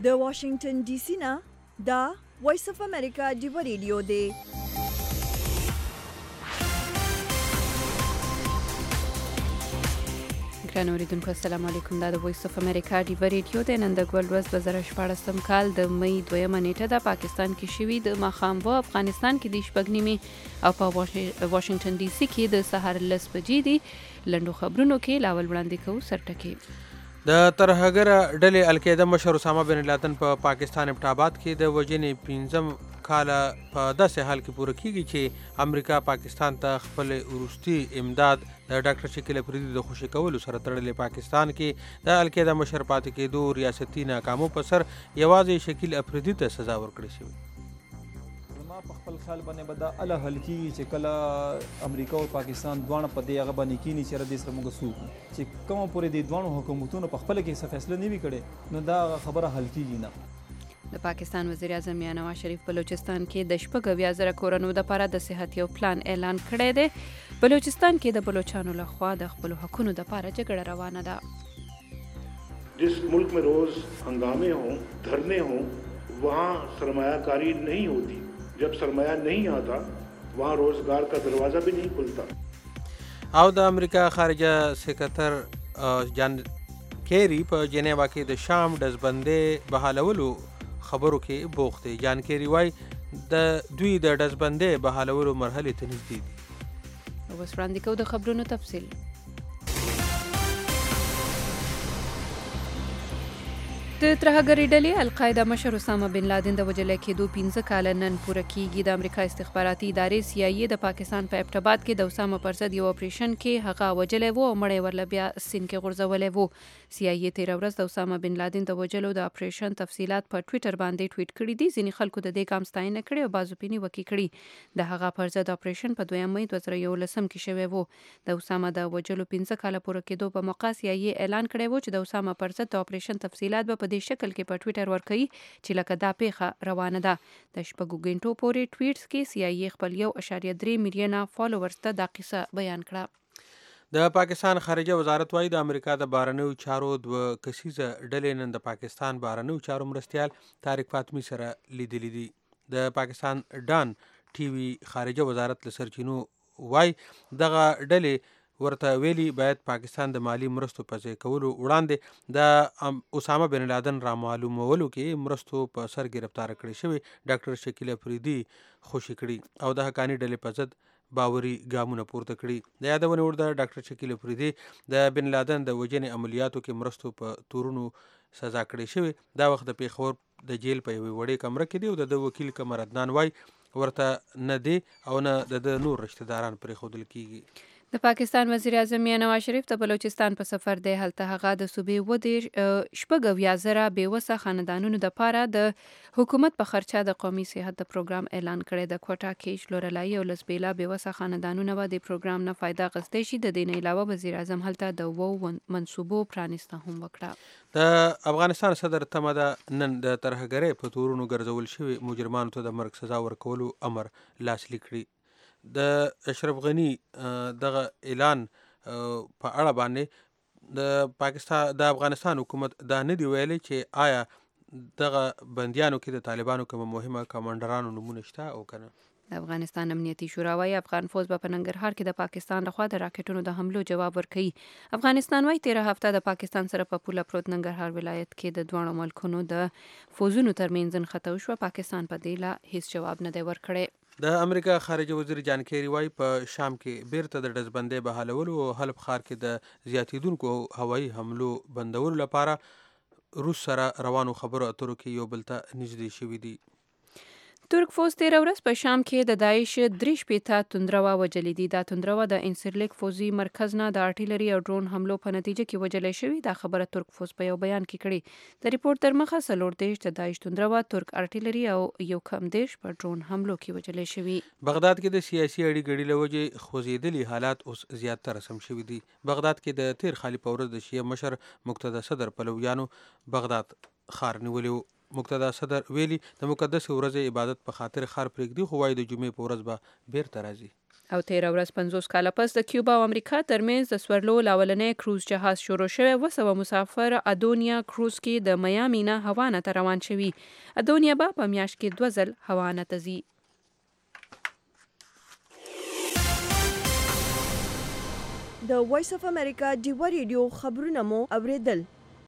د واشنگټن ډي سي نه دا وایس اف امریکا ډیو ریډیو دی. ګران اوریدونکو السلام علیکم. دا د وایس اف امریکا ډیو ریډیو دی. نن د ګول ورځ 2014 کال د مې 2 نیټه د پاکستان کې شوی د ماښام و افغانستان کې د شپږ نیمې او په واشنگټن ډي سي کې د سهار 10 بجې دي. لنډو خبرونو کې لاول وړاندې کوو سرټکي. د ترهګره ډلې القاعده مشر اسامه بن لادن په پاکستان ابټاباد کې د وژنې 15 کاله په داسې حال کې پوره کیږي چې امریکا پاکستان ته خپل وروستي امداد د ډاکټر شکیل افریدي د خوشي کولو سره تړلې. پاکستان کې د القاعده مشر پاتې کېدو ریاستي ناکامو په سر یوازې شکیل افریدي ته سزا ورکړې شوې. ما په خپل خیال باندې به دا اله حل کېږي چې کله امریکا او پاکستان دواړه په دې هغه باندې کینی چې دې سره موږ څوک چې کوم پورې د دوه حکومتونو په خپل کې څه فیصله نه وی کړي نو دا خبره حل کېږي نه. د پاکستان وزیر اعظم نواز شریف بلوچستان کې د 80,000 کورونو لپاره د صحت یو پلان اعلان کړی دی. بلوچستان کې د بلوچستانو لخوا د خپل حقونو لپاره جګړه روانه ده. जिस मुल्क में रोज हंगामे हों, धरने हों, वहाँ सरमायाकारी नहीं होती. जब सरमाया नहीं आता वहाँ रोजगार का दरवाजा भी नहीं खुलता. او د امریکا خارجه سکرټر جان کیری په جنیوا کې د شام ډزبندۍ بحالولو خبرو کې بوخت دی. جان کیری وای د دوی د ډزبندۍ بحالولو مرحلې ته نږدې دي. اوس وړاندې کوو د خبرونو تفصیل. د ترهګرې ډلې القاعده مشر اسامه بن لادن د وژل کېدو 15 کاله نن پوره کیږي. د امریکا استخباراتي ادارې CIA د پاکستان په ابټاباد کې د اسامه پر ضد یو اپریشن کې هغه وژلی و او مړی ورله بیا سیند کې غورځولی و. CIA تېره ورځ د اسامه بن لادن د وژلو د اپریشن تفصیلات په ټویټر باندې ټویټ کړي دي. ځینې خلکو د دې ګام ستاینه کړې او بعضو پې نیوکې کړي. د هغه پر ضد اپریشن په 2 مې 2011 کې شوی و. د اسامه د وژلو 15 کاله پوره کېدو په موقع CIA اعلان کړی و چې د اسامه پر ضد د اپریشن تفصیلات به په دې شکل کې په ټویټر ورکوي چې لکه دا پیښه روانه ده. د شپږو غنټو پورې ټویټس کې CIA خپل 1.3 میلیونه فالوورز ته دا قصه بیان کړه. د پاکستان خارجه وزارت وايي د امریکا د بهرنیو چارو 2 کسیزه ډلې نن د پاکستان بهرنیو چارو مرستیال طارق فاطمی سره لیدلي دي. د پاکستان ډان ټي وي خارجه وزارت له سرچینو وايي دغه ډلې ورته ویلي باید پاکستان د مالی مرستو په ځای کولو وړاندې د اسامه بن لادن را معلومولو کې مرستو په سر گرفتار کړی شوی ډاکټر شکیل افریدي خوشي کړي او د حقانی ډلې په ضد باوري ګامونه پورته کړي. د یادونه وړ د ډاکټر شکیل افریدي د بن لادن د وژنې عملیاتو کې مرستو په تورونو سزا کړی شوی. دا وخت د پیښور د جیل په یوې وړې کمره کې دی او د وکیل قمر عدنان وای ورته نه دی او نه د نور رشتہ داران پرېښودل کیږي. د پاکستان وزیر اعظم نواز شریف د بلوچستان په سفر دی. هلته هغه د صوبې 80,000 بېوسه خاندانونو لپاره د حکومت په خرچه د قومي صحت د پروګرام اعلان کړی. د کوټا کېچ لورلای او لسبیلا بېوسه خاندانونه به د پروګرام نه فایده اخیستی شي. د دې نه علاوه وزیر اعظم هلته د منصوبو پرانیسته هم وکړه. د افغانستان صدر تمه ده نن د ترهګرۍ په تورونو ګرځول شوي مجرمانو ته د مرګ سزا ورکولو امر لاسلیک کړي. د اشرف غنی دغه اعلان په اړه باندې د افغانستان حکومت دا نه دی ویلي چې آیا دغه بندیانو کې د طالبانو کوم مهمه کمانډرانو نمونه شته او کنه. د افغانستان امنیتي شورا وايي افغان فوج به په ننګرهار کې د پاکستان لخوا د راکټونو د حملو جواب ورکوي. افغانستان وايي 13 هفته د پاکستان سره په پوله پروت ننګرهار ولایت کې د دوه ملکونو د فوجونو ترمنځ نښته وشوه. پاکستان په دې لا هیڅ جواب نه دی ورکړی. د امریکا خارجه وزیر جان کیری وايي په شام کې بیرته د ډزبندۍ بحالولو او حلب ښار کې د زیاتیدونکو هوایي حملو بندولو لپاره روس سره روانو خبرو اترو کې یو بل ته نږدې شوي دي. ترک فوج 13 ورځ په شام کې د داعش 3 توندروا وجلې دي. دا توندروا د انسرلیک فوزي مرکز نه د ارټیلري او ډرون حملو په نتیجه کې وجلې شوی. دا خبره ترک فوج په یو بیان کې کړي. د ریپورت تر مخه 4 دیش د داعش توندروا ترک ارټیلري او یو کم دیش په ډرون حملو کې وجلې شوی. بغداد کې د سیاسي اړیګړې له وجې خوځېدلي حالات اوس زیاتره رسم شوي دي. بغداد کې د تیر خالي په ورځ د شیعه مشر مقتدا صدر پلویانو بغداد ښار نیولی و. مقتدا صدر ویلي د مقدس ورځې عبادت په خاطر ښار پرېږدي خو وایي د جمعې په ورځ به بیرته راځي. او 13 ورځ 50 کاله پس د کیوبا او امریکا ترمنځ د سورلو لاولنې کروز جهاز شروع شوی 200 مسافر ادونیا کروز کې د میامي نه هاوانا ته روان شوي. ادونیا به په میاشت کې 2 ځل هاوانا ته ځي. د وایس اف امریکا ډیوا ریډیو خبرونه مو اوریدل.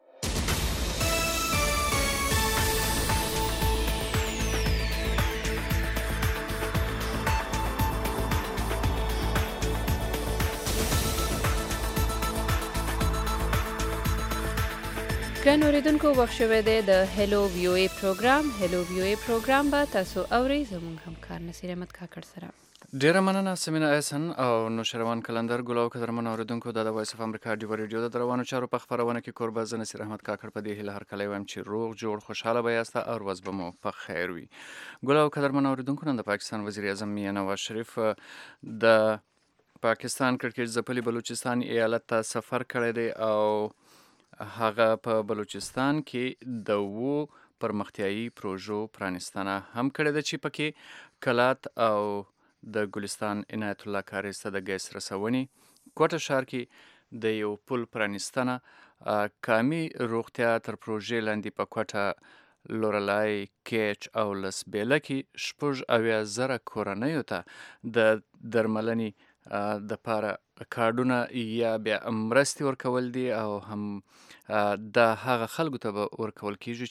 ګران اوریدونکو وخت شوی دی د هلو وی او ای پروګرام. هلو وی او ای پروګرام به تاسو اورئ زموږ همکار نصیر احمد کاکړ سره. ډیره مننه سمینا احسن او نوشروان کلندر ګلو قدرمن اوریدونکو د وایس اف امریکا ډیوا ریډیو د روانو چارو په خبرونه کې قربان زه نصیر احمد کاکړ په دې هله هر کله وایم چې روغ جوړ خوشاله به یاست او ورځ به مو په خیر وي. ګلو قدرمن اوریدونکو نن د پاکستان وزیر اعظم میاں نواز شریف د پاکستان کړکېچ ځپلي بلوچستان ایالت ته سفر کړی دی او هغه په بلوچستان کې د پرمختیایي پروژو پرانستنه هم کړې ده چې پکې کلات او د ګلستان عنایت الله کاري ته د ګیس رسونې، کوټه ښار کې د یو پل پرانستنه، کامي روغتیا تر پروژې لاندې په کوټه لورلای کیچ او لسبیله کې 76,000 کورنیو ته د درملنې د پاره کارډونه یا بیا مرستې ورکول دي او هم د هغه خلکو ته به ورکول کیږي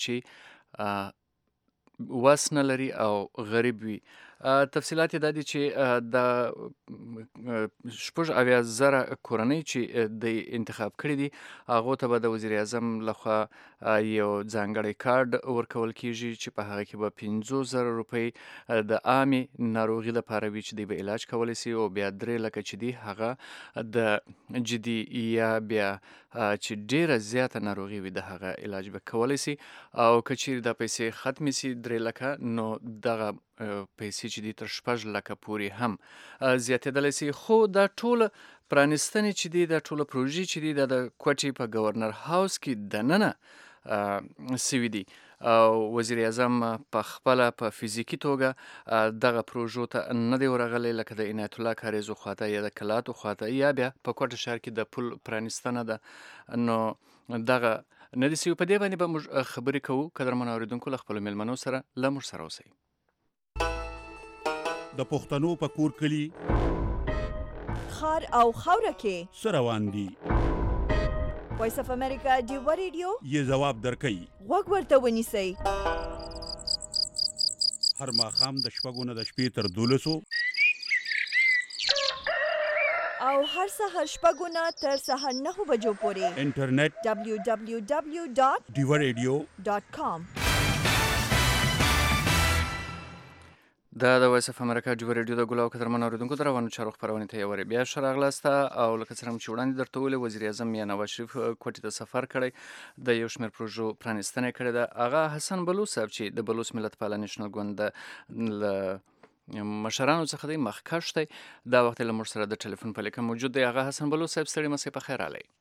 چې وس نه لري او غریب وي. تفصیلات یې دا دي چې د 76,000 کورنۍ چې د انتخاب کړي دي هغو ته به د وزیر اعظم لخوا یو ځانګړی کارډ ورکول کیږي چې په هغه کې به 50,000 روپۍ د عامې ناروغي لپاره وي چې دوی به علاج کولی سي او بیا 3 لکه چې دي هغه د جدي یا بیا چې ډیره زیاته ناروغي وي د هغه علاج به کولی سي او که چیرې دا پیسې ختمې سي 3 لکه نو دغه پیسې چې دي تر 6 لکه پورې هم زیاتېدلی سي. خو دا ټول پرانستنې چې دي دا ټوله پروژې چې دي دا د کوټې په گورنر هاوس کې دننه سوي دي او وزیر اعظم په خپله په فزیکي توګه دغه پروژو ته نه دی ورغلی لکه د عنایت الله کاریزو خواته یا د کلاتو خواته یا بیا په کوټه ښار کې د پل پرانستنه ده نو دغه نه دي سوي. په دې باندې به موږ خبرې کوو. قدرمن اوریدونکو له خپلو میلمنو سره له موږ سره اوسئ. د پښتنو په کور کلي خار او خاوره کې څه روان دي وایس اف امریکا ډیوا ریډیو یې ځواب درکوي. غوږ ورته ونیسئ. هر ماښام د 6 نه د شپې تر 12 او هر سهار 6 نه تر سهار 9 بجو پورې انټرنیټ www.diwaradio.com. دا د وایس اف امریکا ډیوا ریډیو د ګلو قدرمن اوریدونکو د روانو چارو خپرونې ته یو وارې بیا ښه راغلاست او لکه څرنګه چې وړاندې درته وویل وزیر اعظم میاں نواز شریف کوټې ته سفر کړی د یو شمېر پروژو پرانستنه یې کړې ده. هغه حسن بلوچ صاحب چې د بلوچ ملت پاله نیشنل ګوند له مشرانو څخه دی مخکښ دی دا وخت له موږ سره د ټلیفون په لیکه موجود دی. هغه حسن بلوچ صاحب ستړي مسئ په خیر راغلی.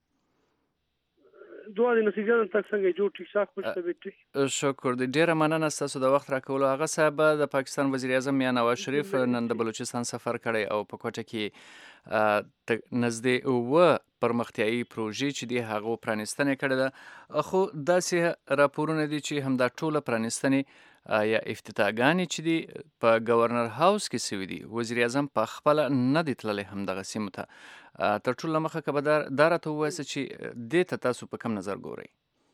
دعا دې نتیجه تک څنګه جوړ ټیک ټاک پښته بیٹي شکر دی. ډیره مننه ستاسو د وخت راکولو. هغه صاحب د پاکستان وزیر اعظم میاں نواز شریف نن د بلوچستان سفر کړی او په کوټه کې نږدې پرمختیایي پروژې چې دي هغو پرانستنې کړې ده. خو داسې راپورونه دي چې همدا ټوله پرانستنې یا افتتاحګانې چې دي په گورنر هاوس کې سوي دي وزیر اعظم په خپله نه دی تللی همدغه سیمو ته. تر ټولو مخه که به دا راته ووایاست چې دې ته تاسو په کوم نظر ګورئ؟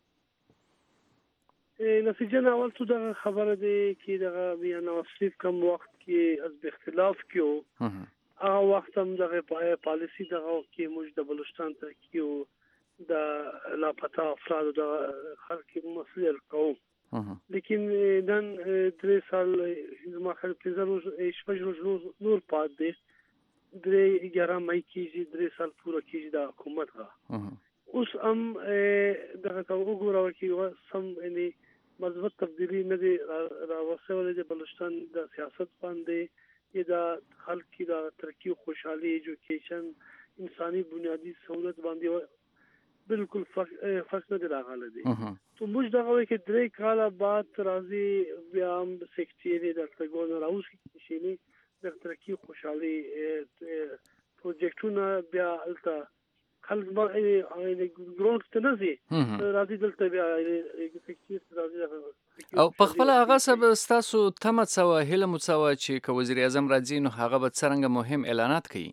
نتیجه نه اول تو دغه خبره دی چې دغه میاں نواز شریف کم وخت کې حزب اختلاف کې هغه وخت هم دغه پالیسي دغه کې موږ د بلوچستان ته کې د لاپتا افراد د خلک مسئول کوو لیکن نن 3 سال ما خل پنځه شپږ نور پات دی 11 مئی کېږي 3 سال پوره کېږي د حکومت غا اوس هم دغه وګورو چې سم یعنی مثبت تبدیلی نه دی راوستل د بلوچستان د سیاست باندې یا د خلک د ترقی او خوشحالي ایجوکیشن انساني بنیادی سہولت باندې بالکل فرق نه دی راغلی دی. تو موږ دغه وایي چې 3 کاله بعد راځي بیا هم سیکټری د ګورنر هاوس کې شي د ترقی خوشحالي پروجیکټونه بیا الته خلک به ګراوند ته نه ځي راځي دلته بیا فکتیس راځي او په خپل هغه سبب ستاسو تمه څه وه هیله مو څه وه چې که وزیر اعظم راځي نو هغه به څرنګه مهم اعلانات کوي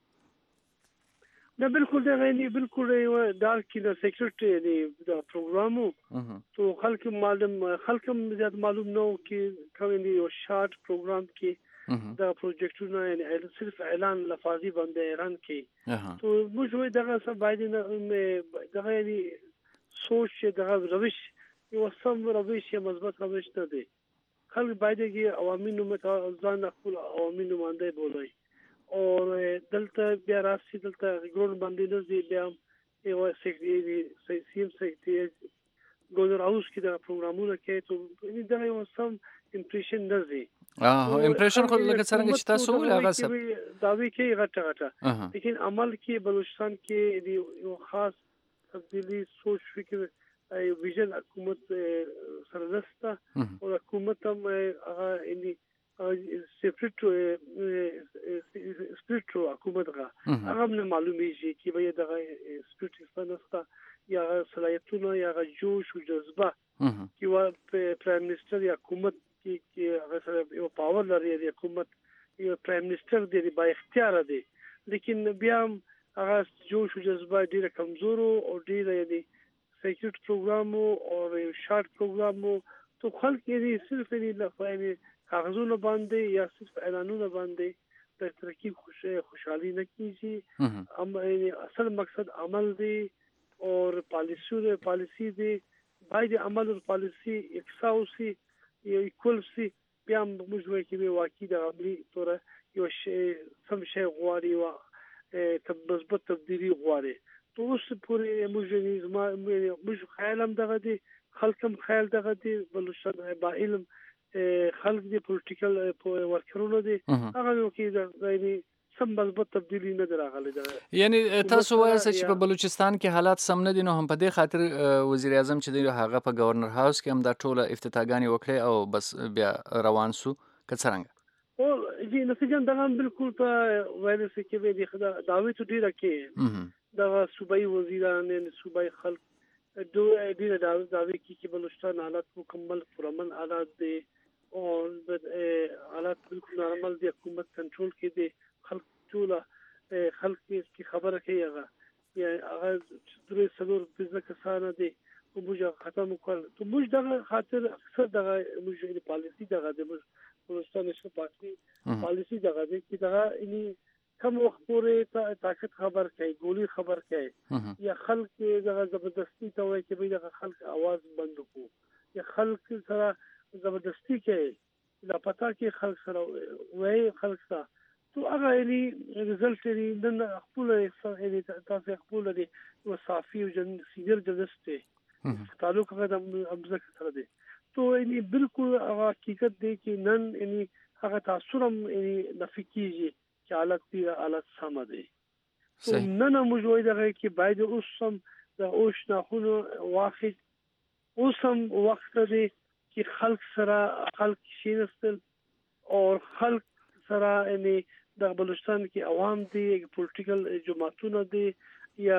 دا بالکل دا غني بالکل دا کې د سیکریټري د پروګرامو تو خلک زیات معلوم نو کې کوي یو شارټ پروګرام کې دا پروجیکټونه یعنی صرف اعلان لفاظي باندې اعلان کوي تو موږ وایو دغه څه باید دغه یعنی سوچ دغه روش یو سم روش یا مثبت روش نه دی خلک باید کې عوامي نومته ځان خپل عوامي نمائنده بولي او دلته بیا راسي دلته ګرون باندې نه دی بیا یو سیکریټري سیم سیکریټري ګورنر هاوس کې دا پروګرامونه کوي ته دا یو سم امپریشن نه دی امپریشن خو لکه څنګه چې تاسو ویل هغه څه داوی کوي غټه لیکن عمل کې بلوچستان کې یو خاص تبدیلی سوچ فکر ویژن حکومت سره نشته او حکومت هم هغه یعنی سپریټ حکومت هغه نه معلومیږي چې به دغه سپریټ نشته یا صلاحیتونه یا جوش او جذبه چې وا پرایم منسٹر یا حکومت کې هغه سره یو پاور لري د حکومت یو پرایم منسٹر دی با اختیار دی لیکن بیا هغه جوش او جذبه ډیره کمزورو او ډیره یعنی سیکریټ پروګرامو او شارټ پروګرامو تو خلک یې صرف یعنی کاغذونه باندې یا صرف اعلانونه باندې د ترقی خوشحالي نه کیږي اصل مقصد عمل دی اور پالیسی دی باید عمل او پالیسی یکساو سی یا ایکول سی بیا موږ وایو چې واقعي د عملي توره یو سم شی غواړي او مثبت تبدیلی غواړي تو اوس پورې موږ خیال هم دغه دی خلک هم خیال دغه دی بلوچستان با علم خلک دی پولیټیکل ورکرونه دي هغه کې د سم مثبت تبدیلی نه راغلی ده یعنی تاسو وایئ چې په بلوچستان کې حالات سم نه دي نو هم په دې خاطر وزیر اعظم چې دی هغه په گورنر هاوس کې هم دا ټوله افتتاحګانې وکړي او بس بیا روان سو که څرنګه او جی نتیجه دا بالکل په وایرس کې به د دعوی ته ډیره کې دا صوبایي وزیران صوبایي خلک ډیره دعوی کې بلوچستان حالات مکمل پرامن حالات دي او حالات بالکل نارمل دي حکومت کنټرول کې دي خلک ټول خلک کی خبره کوي هغه یا هغه درې څلور بزنس کسانه دي او موږ ختم وکړ ته موږ دغه خاطر اکثر دغه موږ پالیسی دغه د بلوچستان نشو پالیسی دغه چې دغه اني کم وخت پورې طاقت خبر کوي ګولي خبر کوي یا خلک دغه زبردستی ته وایي چې دغه خلک आवाज بند وکړو یا خلک سره زبردستی کوي لا پتا کې خلک سره وایي خلک سره تو هغه یعنی رزلټ یې نن خپل یعنی تاسو خپل دی وصافي او سیګر جلسته تعلق هغه د امزک سره دی تو یعنی بالکل هغه حقیقت دی چې نن یعنی هغه تاثر هم یعنی نفکیږي چې حالت سم دی تو نن موږ وایو دغه کې باید اوسم د اوش ناخونو واخد اوسم وخت دی چې خلک سره خلک شینستل او خلک سره یعنی د بلوچستان کې عوام دي پولیټیکل جماعتونه دي یا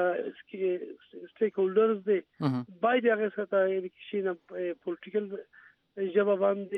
سټیک هولډرز دي باید هغه سره یعنی شینه پولیټیکل جواب باندې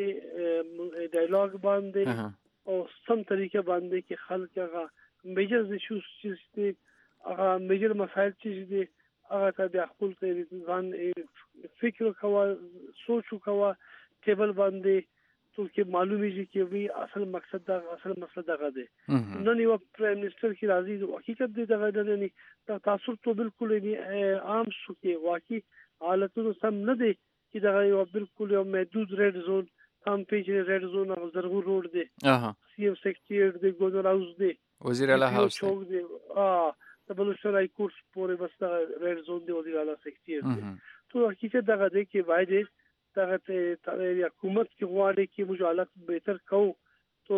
ډایلاګ باندې او سم طریقه باندې کې خلک هغه میجر ایشوز چې هغه میجر مسائل چې دي هغه ته د خپل ځان فکر کوه سوچ کوه ټیبل باندې تو کې معلومیږي چې وی اصل مقصد دا اصل مسله دغه دی نن یو پرایم منسٹر کی راضی حقیقت دی دغه نه تاسو ته بالکل عام شو کې واقعي حالتونو سم نه دی چې دغه یو بالکل یو محدود ریډ زون هم پیج ریډ زون او زرغون روډ دی سی اف سیکریټری دی ګورنر هاوس دی وزیر اعلی هاوس دی د بلوچستان های کورس پورې بس ریډ زون دی وزیر اعلی سیکریټری دی تو حقیقت دغه دی کې باید دغه حکومت کې غواړي چې موږ حالت بهتر کوو تو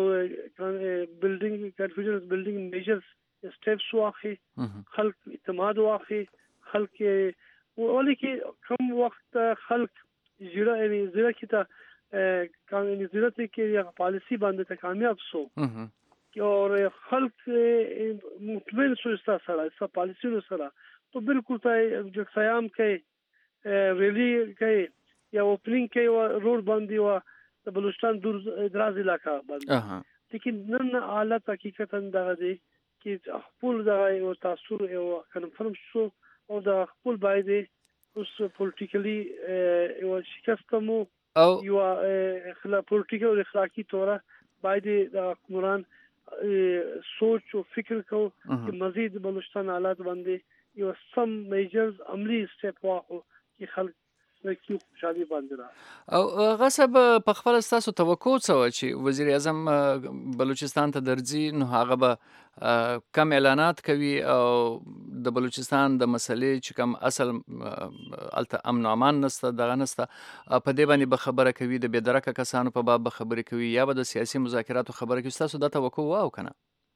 بلډینګ کانفیډنس بلډینګ میجرز سټیپس واخلي خلک اعتماد واخلي خلک ولې کې کم وخت خلک زیره کې ته کامیابی زیرته کې یا پالیسی باندې ته کامیاب شو او خلق مطمئن شو سره پالیسیونو سره تو بالکل ته جو سیام کې ریلی کې یا اوپننګ کې روډ باندې و د بلوچستان دور دراز علاقہ باندې لیکن نن حالت حقیقتا دغه دی چې خپل دغه او تاثیر او کنفرم شو او د خپل باندې اوس پولیټیکلی او شکستمو او یو پولیټیکل اخلاقی توره باندې د حکمران سوچ او فکر کو چې مزید بلوچستان حالات باندې یو سم میجرز عملی سټپ واخو چې خلک کی خوشالي باندې او غصب په خپل تاسو توقع څه چې وزیر اعظم بلوچستان ته درځي نو هغه به کم اعلانات کوي او د بلوچستان د مسلې چې کم اصل الته امن او امان نسته دغه نسته په دې باندې به خبره کوي د بېدرکه کسانو په باب خبرې کوي یا به د سیاسي مذاکراتو خبره کوي تاسو دا توقع واو کنه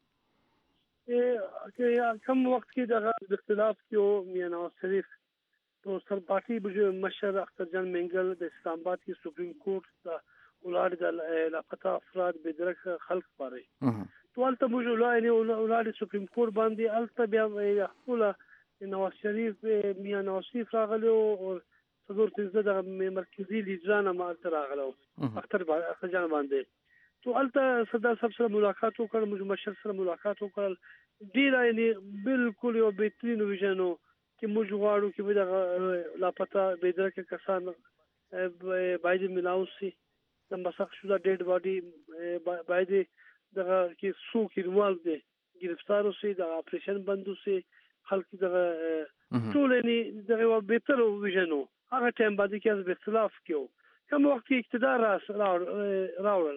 کم وخت کې د اختلاف کې میاں نواز شریف تو سر پارٹی مشر اختر جان مینگل د اسلام آباد کی سپریم کورٹ دا اولاد د لاپتا افراد بدرک خلق پاره تو الته موږ اولاد سپریم کورٹ باندې الته بیا خپل نواز شریف میاں نواز شریف راغلو او صدور تزه د مرکزی لیډرانه مالته راغلو اختر جان باندې تو الته صدر صاحب سره ملاقات وکړ موږ مشر سره ملاقات وکړ ډیر یعنی بالکل یو بهترین ویژنو چې موږ غواړو چې د لاپتا بېدرکه کسان باید ملاوسي د مسخ شوه ډیډ باډي باید دغه کې سو کېدوال دي گرفتار اوسي د اپریشن بند اوسي خلک دغه ټول نه دغه بهتر ویژنو هغه ټیم باندې کې از اختلاف کیو کوم وخت کې اقتدار راوړل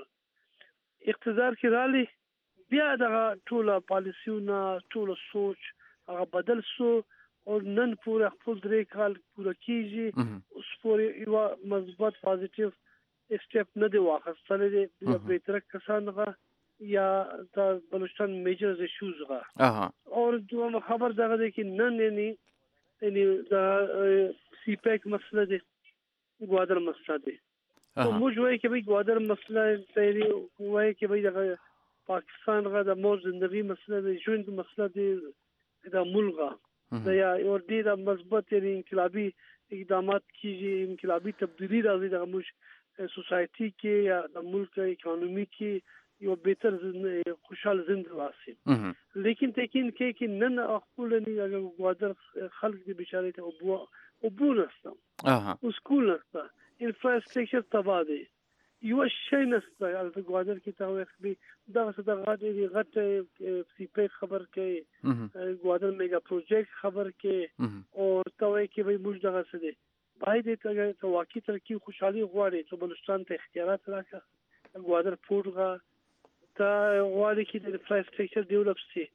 اقتدار کې رالي بیا دغه ټول پالیسیونه ټول سوچ هغه بدل سو او نن پورا خپل درې کال پورا کیږي اوس پورې یو مثبت پازیټیو سټپ نه دی واخیستل دي د بهتر کسانغه یا د بلوچستان میجرز ایشوز غا او دوه خبر دغه دی چې نن یعنی د سی پیک مسله دی ګوادر مسله دی او موږ وایو چې ګوادر مسله دی وایو چې دغه پاکستان غا د مور زندگی مسله دی ژوند مسله دی د ملغا د یا اور دې د مثبت انقلابی اقدامات کیږي انقلابی تبدیلی راځي د موږ سوسایټي کې یا د ملک اکانومي کې یو بهتر خوشحال ژوند واسي لیکن تکین کې نن خپل نه غوادر خلک دې بیچاره ته او بونسته او سکول نسته انفراستراکچر تبادی یو شی نسته د غوادر کې ته وخت دا څه د غټ سی پی خبر کې غوادر میگا پروجیکټ خبر کې او توې کې به موږ دغه څه دی باید ته واقعي ترقی خوشحالي غواړي چې بلوچستان ته اختیارات راکړه غوادر پورغه ته غواړي چې د انفراستراکچر ډیولپ شي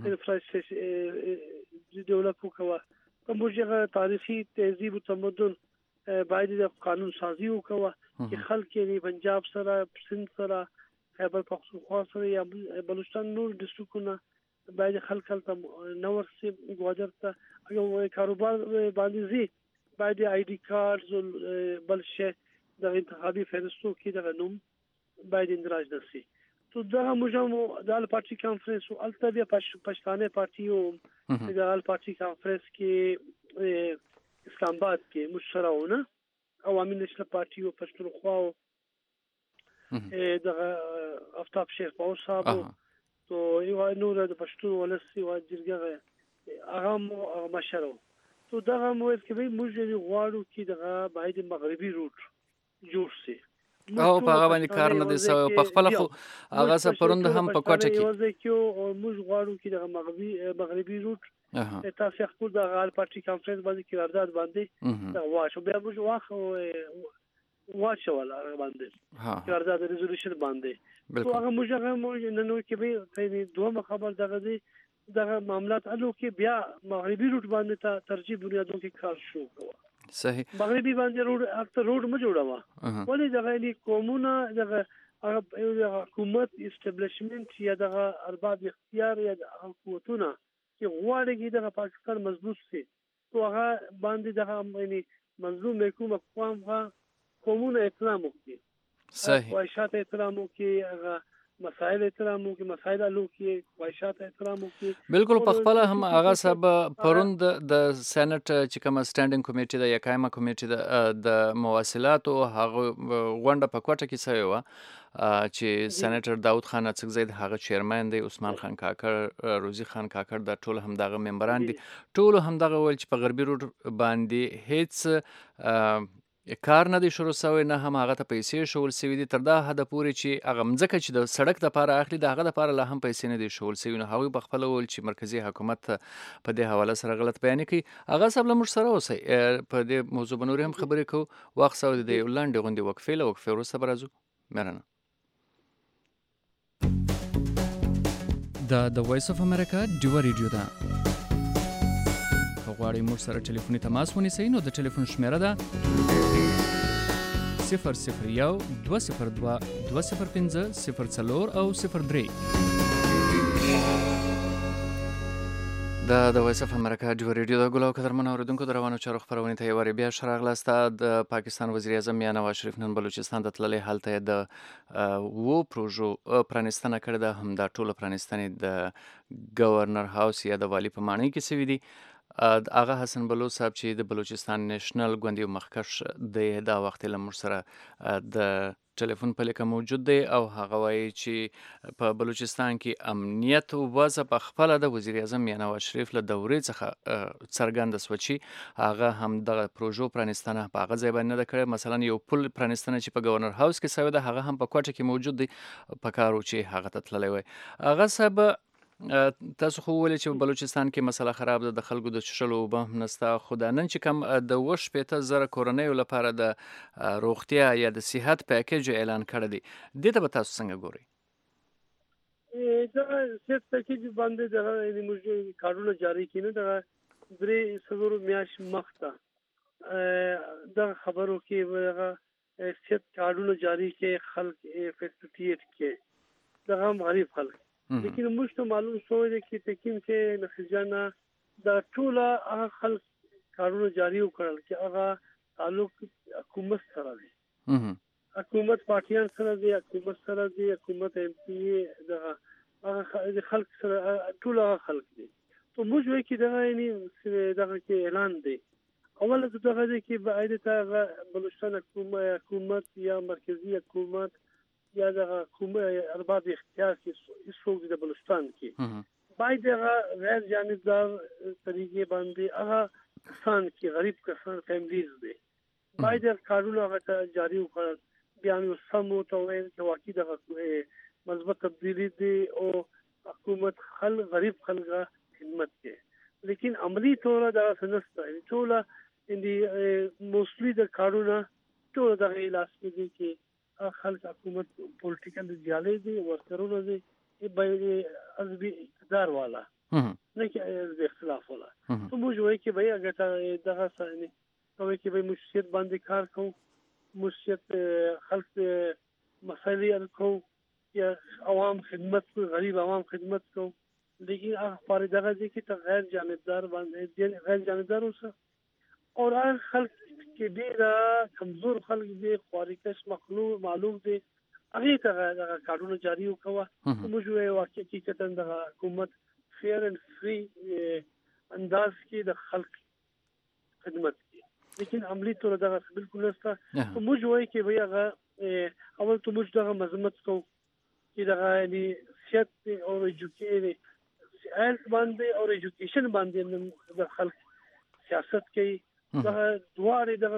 انفراستراکچر ډیولپ وکړه موږ تاریخي تهذیب او تمدن باید د قانون سازی وکړه چې خلک یې پنجاب سره سند سره خیبر پختونخوا سره یا بلوچستان نور ډیسټریکټونه باید خلک ته نور سي غوادر ته یو کاروبار باندې زی باید آی ډی کارت بل شي د انتخابي فهرستو کې د نوم باید اندراج نشي تو دغه موږ د پارټي کانفرنس او التبیا پښتانه پارټي او د پارټي کانفرنس کې اسلام آباد کې مشرونه عوامي نشله پارټي او پښتونخوا دغه افتاب شیخ باو صاحب تو یو نور د پښتون ولسی او جرګه هغه مشرو تو دغه مو کې موږ غواړو چې دغه باید مغربي روټ جوړ شي او په هغه باندې کار نه دي سو په خپل خو هغه سفروند هم په کوټه کې او موږ غواړو چې د مغربي روټ تاسو خپل د غال پارټي کانفرنس باندې قرارداد باندې دا واښو بیا موږ واښو ولا باندې قرارداد ریزولوشن باندې تو هغه موږ نن نو کې به دوه خبر دغه دغه معاملات الو کې بیا مغربي روټ باندې ترجیح بنیادوں کې کار شروع کړو صحیح مغربي باندې روډ ما جوړاوه ولې دغه قومونه دغه حکومت استابلیشمنت یا دغه ارباب اختیار یا حکومتونه چې غواړي چې دغه پاکستان مضبوط شي تو هغه باندې دغه یعنی منظوم حکومت قومونه احترام وکړي صحیح خواهشات احترام وکړي هغه مسائل احترام وکړي، مسائل حل وکړي، خواهشات احترام وکړي. بالکل په خپل هم هغه صاحب پروند د سېنات چې کوم سټانډینګ کمیټه د یکایمه کمیټه د مواصلاتو هغه غونډه په کوټه کې سوی و چې سېناتر داود خان اڅکزی د هغه چیرمن دی، عثمان خان کاکړ، روزي خان کاکړ، د ټول هم دغه ممبران دي، ټول هم دغه ول چې په غربي روډ باندې هیڅ کار نه دی شروع شوی، نه هم هغه ته پیسې شول سوي دي، تر دا حده پورې چې هغه مځکه چې د سړک دپاره اخلي د هغه دپاره لا هم پیسې نه دي شول سوي. نو هغوی په خپله وویل چې مرکزي حکومت په دې حواله سره غلط بیانې کوي. هغه صاحب له موږ سره اوسئ، په دې موضوع به نورې هم خبرې کوو. وخت سوی د یو لنډې غوندې وقفې له وقفې وروسته به راځو. مننه. دا د وایس اف امریکا ډیوه ریډیو ده. که غواړئ موږ سره ټلیفوني تماس ونیسئ نو د ټلیفون شمیره ده 001 202 205 04 او 03. د وایس اف امریکا ډیوه ریډیو د ګلو قدرمن اوریدونکو د روانو چارو خپرونې ته یې وارې بیا ښه راغلاست. د پاکستان وزیر اعظم میاں نواز شریف نن بلوچستان ته تللی، هلته یې د پروژو پرانستنه کړې ده، همدا ټوله پرانستنې د گورنر هاوس یا د والي په ماڼۍ کې سوي دي. آغا حسن بلوچ صاحب چې د بلوچستان نیشنل ګوندي مخکښ دی، دا وخت له موږ سره د ټلیفون په لیکه موجود دی او هغه وایي چې په بلوچستان کې امنیت وضع په خپله د وزیر اعظم میاں نواز شریف له دورې څخه څرګنده سوه چې هغه هم دغه پروژو پرانستنه په هغه ځای باندې نه ده کړې. مثلا یو پل پرانستنه چې په گورنر هاوس کې سوی ده هغه هم په کوټه کې موجود دی، په کار و چې هغه ته تللی وای. هغه صاحب تاسو خو وویل چې بلوچستان کې مسله خراب ده، د خلکو د څښلو اوبه هم نشته، خو دا نن چې کوم د 80,000 کورنیو لپاره د روغتیا یا د صحت پیکیج اعلان کړی دی، دې ته به تاسو څنګه ګورئ؟ دا صحت پیکیج باندې دغه موږ کارونه جاری کړي، دغه 3 میاشت مخته دغه خبرو کې دغه صحت کارونه جاری کړي، خلک فیسیلیټیټ کړي، دغه هم غریب خلک. لیکن موږ ته معلوم شوی دی چې تکیم کې نتیجه نه دا ټوله هغه خلک کارونه جاری وکړل چې هغه تعلق حکومت سره دی، حکومت پارټیان سره دی، حکومت سره دی، حکومت ایم پی دغه هغه خلک سره ټول هغه خلک دي. تو موږ وایو چې دغه یعنی دغه کې اعلان دی اوله دغه دی چې باید ته بلوچستان حکومت یا مرکزی حکومت یا دغه حکومت ارباب اختیار کې هیڅوک د بلوچستان کې باید دغه غیر جانبدار طریقې باندې هغه کسان کې غریب کسان فیملیز دي باید کارونه هغه جاری وکړي. بیا نو سمو ته وایي چې واقعي دغه مثبت تبدیلی دی او حکومت غریب خلک خدمت کوي، لیکن عملی طور دا سنسته ټول اندي موستلی د کارونه ټول دغه لاس کې دي چې خلک حکومت پولیټیکل دیالې دي ورسره دي باید ازبي اقتدار والا نه کې د اختلاف والا. تو موږ وایو چې بیا هغه دغه څه کوي چې به مشکل باندې کار کوو، مشکل خلک مسائل حل کوو یا عوام خدمت کوو، غریب عوام خدمت کوو، لیکن هغه پر دغه دي چې ته غیر جانبدار باندې غیر جانبدار اوسه او هغه خلک کې ډېر کمزور خلک دي، خواریکش معلوم دي، هغه ته کارونه جاری وکوه. موږ یو واقعي چې د حکومت فیر اند فری انداز کې د خلک خدمت کوي، لیکن عملی طور دغه بالکل نشته. موږ وایو چې بیا هغه اول ته موږ دغه مذمت کوو چې دغه یعنی صحت او ایجوکیشن هیلث باندې او ایجوکیشن باندې د خلک سیاست کوي. دغه دواره دغه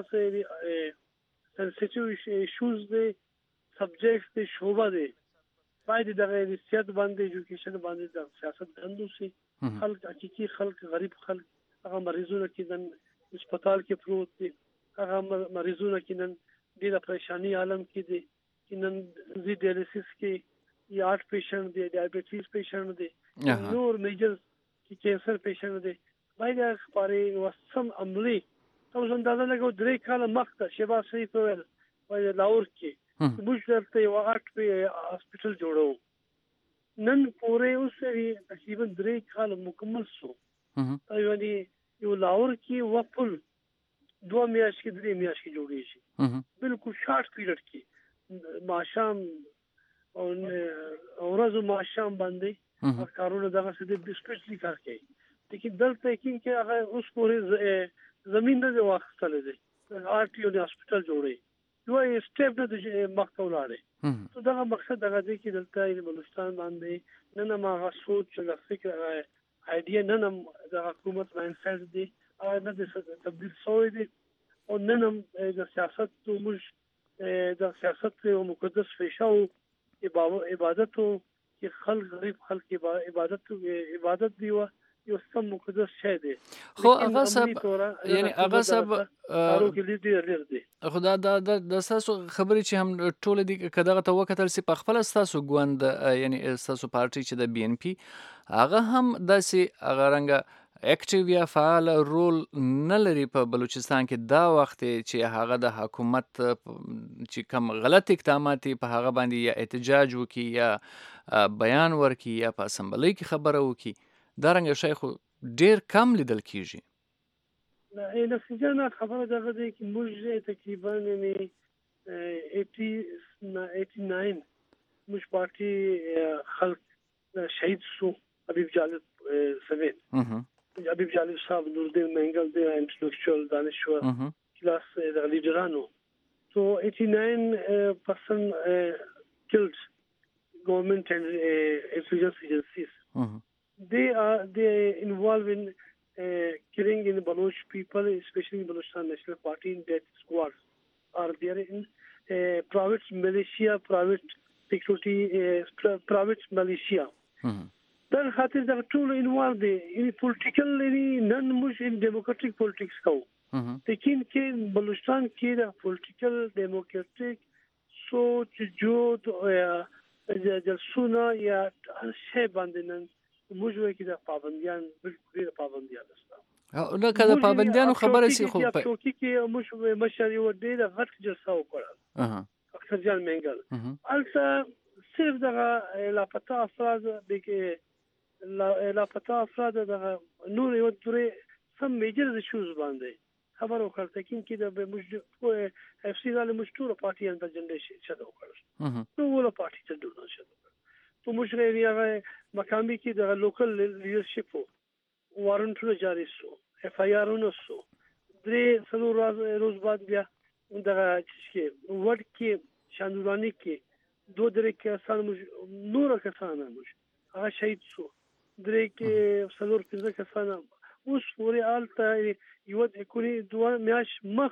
سنسیټیو ایشوز دي، سبجیکټس دي، شوبه دي، باید دغه صحت باندې ایجوکیشن باندې د سیاست بندو شي. خلک حقيقي خلک غریب خلک هغه مریضونه کې نن هسپتال کې پروت دي، هغه مریضونه کې نن ډېره پریشانی عالم کې دي، چې نن زی ډیالیسس کې یا هارت پیشنټ دي، ډایبټیز پیشنټ دي، نور میجر کینسر پیشنټ دي. باید خبرې وسم عملی تاسو اندازه لګو 3 کال مخکې شهباز شریف ویل وای لاهور کې موږ درته یو هارت هاسپټل جوړو، نن پورې اوس تقریبا 3 کال مکمل شو. یعنی یو لاهور کې وپل 2 میاشتې کې 3 میاشتې جوړې شي، بالکل شارټ پیریډ کې ماشام او ورځو ماښام باندې کارونه دغه څه د سپیشلی کار کوي. لیکن دلته کې هغه اوس پورې زمين نه واخستل دي آرټیو د هسپتال جوړي یو سټیپ نه مخته ولاړې. نو دغه مقصد دغه دی چې دلته د بلوچستان باندې نه ما سوچ د فکر ایډیا نه د حکومت ماینډ دی نه د تبدیل شوی دی او نه د سیاست موږ د سیاست یو مقدس فیشو عبادت کې خلک غریب خلک عبادت دی یو سم مقدس شی دی. خو هغه سب یعنی هغه سب خدا د تاسو خبرې چې هم ټول دي کداغه ته وکتل سي په خپل تاسو ګوند یعنی تاسو پارټي چې د بي ان پی هغه هم داسې هغه رنګ اکټیو یا فعال رول نه لري په بلوچستان کې دا وخت چې هغه د حکومت چې کم غلط اقدامات په هغه باندې یا احتجاج وکي یا بیان ورکي یا په اسمبلی کې خبره وکي دا رنګ شي خو ډیر کم لیدل کیږي. نه نسجانه خبره دغه دی چې موږ تقریبا نه 89 موږ پارټي خلک شهید شو حبیب جالب سویت حبیب جالب صاحب نوردین منګل د انټلیکچوال دانشور کلاس د لیډرانو. So 89% killed government and intelligence agencies. They involved in killing in Baloch people, especially in Balochistan National Party in death squads, or they are in private militia, private security, private militia. در خاطر دا ټول انوالو دي ان پولیټیکل نن موږ ان ډیموکراټیک پولیټکس کوو. لیکن کې بلوچستان کې دا پولیټیکل ډیموکراټیک سوچ جوړ یا جلسونه یا شی باندې نن موږ وایو چې دا پابندیان بالکل پابندیان دي. نو کله پابندیانو خبره سي خو په چوکي کې موږ مشر یو ډېر غټ جلسه وکړه اکثر جان منګل البته صرف دغه لاپتا افراد د لاپتا افراد دغه نور یو درې سم میجر ایشوز باندې خبر وکړه چې د موږ اف سی داله مشتور پارټي ان د جنډې شته وکړه نو ولا پارټي ته دوه شته تو موږ لري هغه مقامي کې د لوکل لیډرشپ وارنټونه جاری شو اف آی آرونه شو درې څلور روز بعد بیا دغه چې ورډ کې شاندورانی کې دوه درې کسان موږ نور کسان موږ هغه شهید شو درې کې څلور پنځه کسان اوس پورې آلته یو د کوري دوه میاش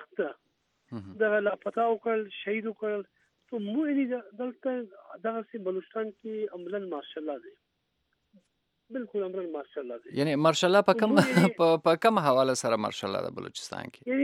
مخته دغه لاپتا وکړل شهید وکړل. تو مو یې دلته دغه سي بلوچستان کې عملاً ماشاءالله دی بالکل عملاً ماشاءالله دی. یعنی ماشاءالله په کم حواله سره ماشاءالله د بلوچستان کې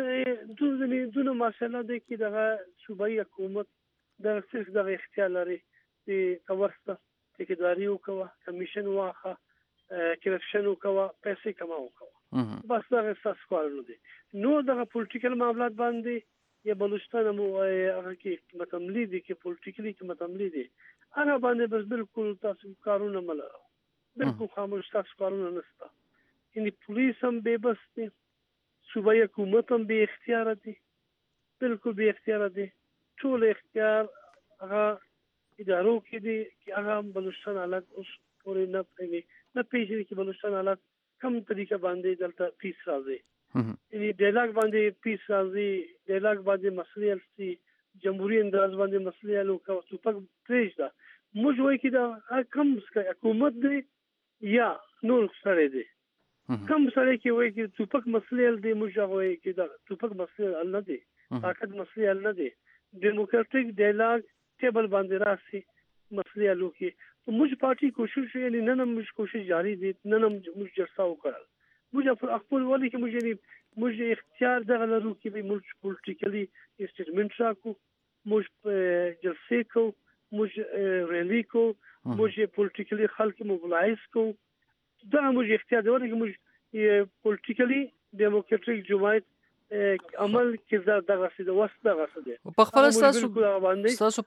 یعنی دونه ماشاءالله دی چې دغه صوبایي حکومت د صرف دغه اختیار لري چې تورسته ټیکداري وکوه کمیشن واخه کرپشن وکوه پیسې کماو وکوه بس دا اساس کارونه دي. نو دغه پولیټیکل معاملات باندې یا بلوچستان مو هغه کې متملی دي کې پولیټیکلی کې متملی دي هغه باندې بس بالکل تاسو کارونه مله بالکل خاموش تاسو کارونه نشته. یعنی پولیس هم بے بس دي صوبایي حکومت هم بے اختیار دي بالکل بے اختیار دي ټول اختیار هغه ادارو کې دي چې هغه بلوچستان حالت اوس پورې نه پیژني چې بلوچستان حالت کم طریقه باندې دلته پیس راځي. یعنی ډایلاګ باندې پیس راځي ډایلاګ باندې مسلې السي جمهوریت انداز باندې مسلې الو کو توپک پریږده موږ وایو چې دا کم حکومت دی یا نور سره دی کم سره کې وایي چې توپک مسلې ال دی موږ وایو چې دا توپک مسلې ال نه دی طاقت مسلې ال نه دی ډیموکراټیک ډایلاګ ټیبل باندې راسي مسلې الو کې موږ پارټي کوشش یعنی نن موږ کوشش جاری دي نن موږ جلسه وکړل موږ خپل ولې کې موږ اختیار دغه لرو کې موږ پولیټیکلی اسټیټمنټ راکو موږ جلسه کو موږ ریلی کو موږ پولیټیکلی خلک موبلایز کو دا موږ اختیار دی ولې موږ پولیټیکلی ډیموکراټیک جماعت عمل کردار دغه څه د وسط دغه څه دی په خپل تاسو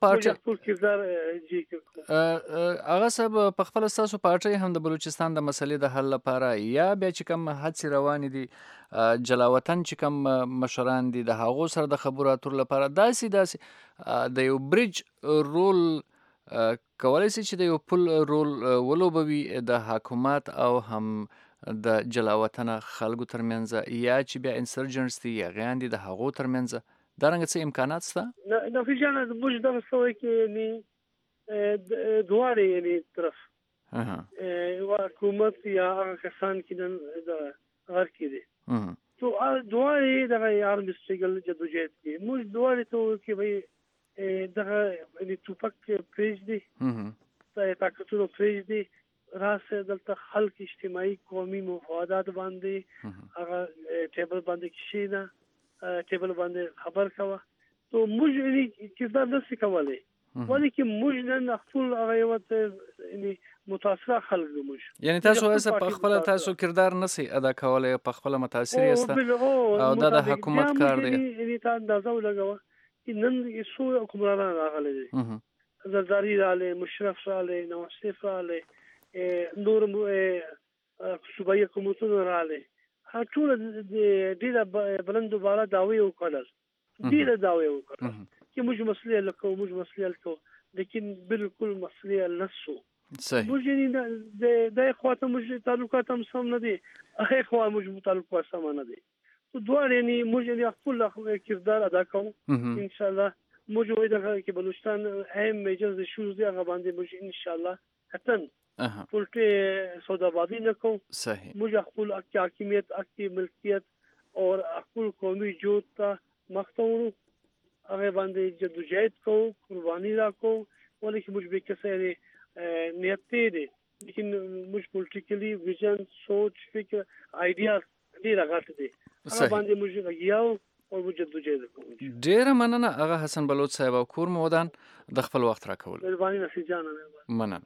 پارټي هغه سب په خپل تاسو پارټي هم د بلوچستان د مسلې د حل لپاره یا بیا چې کوم حادثه روان دي جلاوطن چې کوم مشران دي د هغو سره د خبرو اترو لپاره داسې د یو بریج رول کولای شي چې د یو پل رول ولوبوي د حکومت او هم د جلاوطنه خلکو ترمنځ، یا چې بیا انسرجنټس دي یا غیان دي د هغو ترمنځ دا رنګه څه امکانات شته؟ نه فی جانه موږ دغه سوی کې یعنی دواړې یعنی طرف حکومت یا هغه کسان چې نن د غر کې دي تو دواړې دغه آرم سټرګل جدوجہد کې موږ دواړې ته کې وایي دغه یعنی توپک پریج دي طاقتونو پریج دي راسه دلته خلک اجتماعي قومي مفادات باندې هغه ټیبل باندې کښینه ټیبل باندې خبر کاوه تو موږ یې کردار نشي کولای ولی که موږ نن خپل هغه یو یعنی متاثره خلک موږ یعنی تاسو اوسه په خپل تاسو کردار نشي ادا کولای په خپل متاثر یاست او دا د حکومت کار دی یعنی تا اندازه ولګوه چې نن یسو حکمرانان راغلي دي زرداری راغلی مشرف راغلی نواز شریف راغلی نور صوبایي حکومتونه راغلي ټول ډېره بلندو بالا دعوې وکړل ډېره دعوې وکړل چې موږ مسلې حل کوو موږ مسلې حل کوو لیکن بالکل مسلې حل نه شو موږ یعنې د خواته موږ تعلقات هم سم نه دي هغې خوا موږ تعلقات سم نه دي دواړه یعنې موږ یعنې خپل کردار ادا کوو انشاءالله موږ وایي دغه کې بلوچستان اهم میجر ایشوز دي هغه باندې موږ انشاءالله قطعا ټول سودابادي نه کوو صحیح موږ خپل حاکمیت ملکیت او خپل قومي جوړ ته مخته وړو هغه باندې جدوجہد کوو قرباني راکوو ولې چې موږ به کسه نیت دی لیکن موږ پولیټیکلی ویژن سوچ فکر آیډیا ډېر غټ دي هغه باندې موږ لګیاو او موږ جدوجہد کوو. ډېره مننه هغه حسن بلوچ صاحب او کور مو ودان د خپل وخت راکول. مهرباني نصیر جان مننه.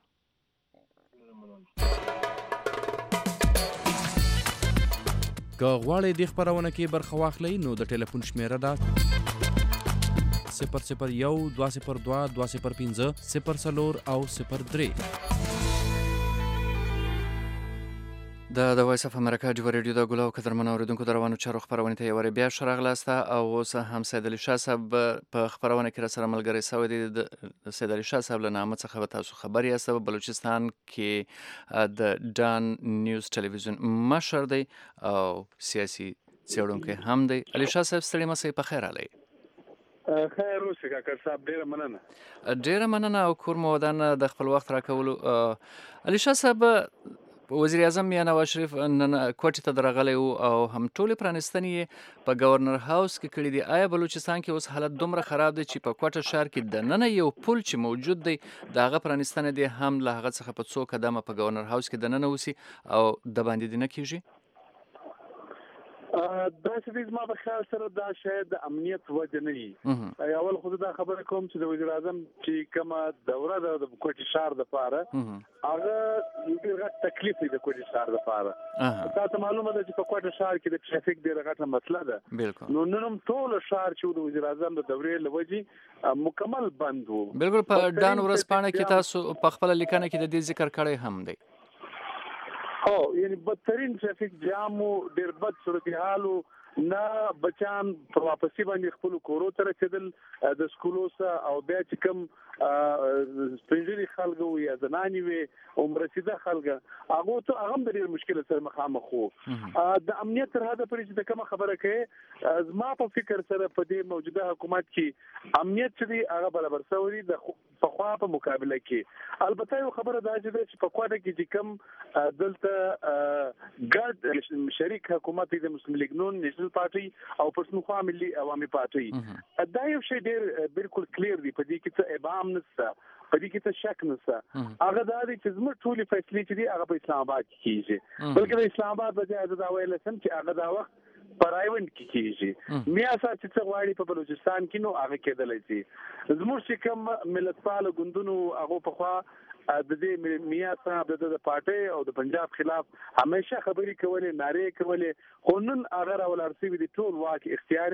که غواړئ د خپرونه کې برخه واخلئ نو د ټلیفون شمیره ده 001 202 205 04 او 03. د وایس اف امریکا ډیو ریډیو د ګلو قدرمن اوریدونکو د روانو چارو خبرونه ته یو بیا شراغلاسته او اوس هم سید علي شاه صاحب په خبرونه کې را سره ملګری سوی دی. د سید علي شاه صاحب له نامه څخه تاسو خبر یاست په بلوچستان کې د ډان نیوز ټلویزیون مشر دی او سیاسي څېړونکی هم دی. علي شاه صاحب ستړي مسئ په خیر علي. خیر اوسه کاکر صاحب ډیره مننه او کور مو ودان د خپل وخت راکولو. علي شاه صاحب وزیر اعظم یا نواز شریف نن کوټې ته درغلی وو او هم ټولې پرانستنې په گورنر هاوس کې کړي دي. آیا بلوچستان کې اوس حالت دومره خراب دی چې په کوټه ښار کې دننه یو پل چې موجود دی د هغه پرانستنه دی هم له هغه څخه په څو قدمه په گورنر هاوس کې دننه وسی او د باندې دی نه کیږي؟ دا چې زما په خیال سره دا شاید د امنیت وجه نه وي. اول خو دا خبره کوم چې د وزیر اعظم چې کومه دوره ده د کوټې ښار دپاره هغه ډېر غټ تکلیف دی د کوټې ښار دپاره. تاسو معلومه ده چې په کوټې ښار کې د ټرافیک ډېره غټه مسله ده. نو نن هم ټول ښار چې د وزیر اعظم د دورې له وجې مکمل بند و. بالکل په ډان ورځپاڼه کې تاسو په خپله لیکنه کې د دې ذکر کړی هم دی. یعنی بدترین ټرافیک جام و ډېر بد صورتحال و نه بچان په واپسي باندې خپل کورو ته رسېدل د سکولو څخه او بیا چې کوم سپینږیري خلک وو یا زنانې وې عمر رسیده خلک هغو ته هغه هم د ډېر مشکل سره مخامخ وو. د امنیت تر حده پورې چې د کومه خبره کوې زما په فکر سره په دې موجوده حکومت کې امنیت چې دی هغه برابر شوی دی د پخوا په مقابله کې. البته یو خبره دا چې په کوټه کې چې کوم دلته ګډ شریک حکومت د مسلم لیگ نون نیشنل پارټي او پښتونخوا ملي عوامي پارټي دا یو شی ډېر بالکل کلیر دی. په دې کې څه ابهام نشته په دې کې څه شک نشته. هغه دا دی چې زموږ ټولې فیصلې چې دي هغه په اسلام آباد کې کېږي بلکې د اسلام آباد بجای دا ویل سم چې هغه دا وخت پرایوند کې کېږي. میا سات چې څه غواړي په بلوچستان کې نو هغه کېدلی شي. زموږ چې کوم ملتپاله ګوندونو هغو پخوا د دې میا صاحب د پارټۍ او د پنجاب خلاف همیشه خبرې کولې نارې کولې خو نن هغه راولاړ شوي دي ټول واک اختیار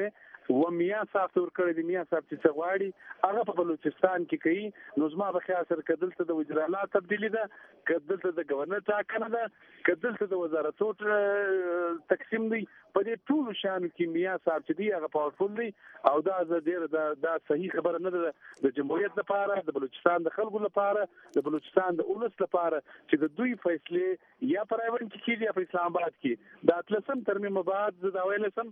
و میا صاحب تور کړی دی میا صاحب چې غواړي هغه په بلوچستان کې کوي. نو زما په خیال سره کدلته د وزیر اعلی تبدیلی ده، کدلته د گورنر ټاکنه ده، کدلته د وزارتونو تقسیم دی، په دې ټول شانو کې میا صاحب چې دی هغه پاورفل دی او دا دا صحیح خبره نه ده د جمهوریت لپاره، د بلوچستان د خلکو لپاره، د بلوچستان د اولس لپاره چې د دوی فیصله یا پرایوټ کې کیږي یا په اسلام آباد کې. د 13 ترمیم بعد زه دا ویل سم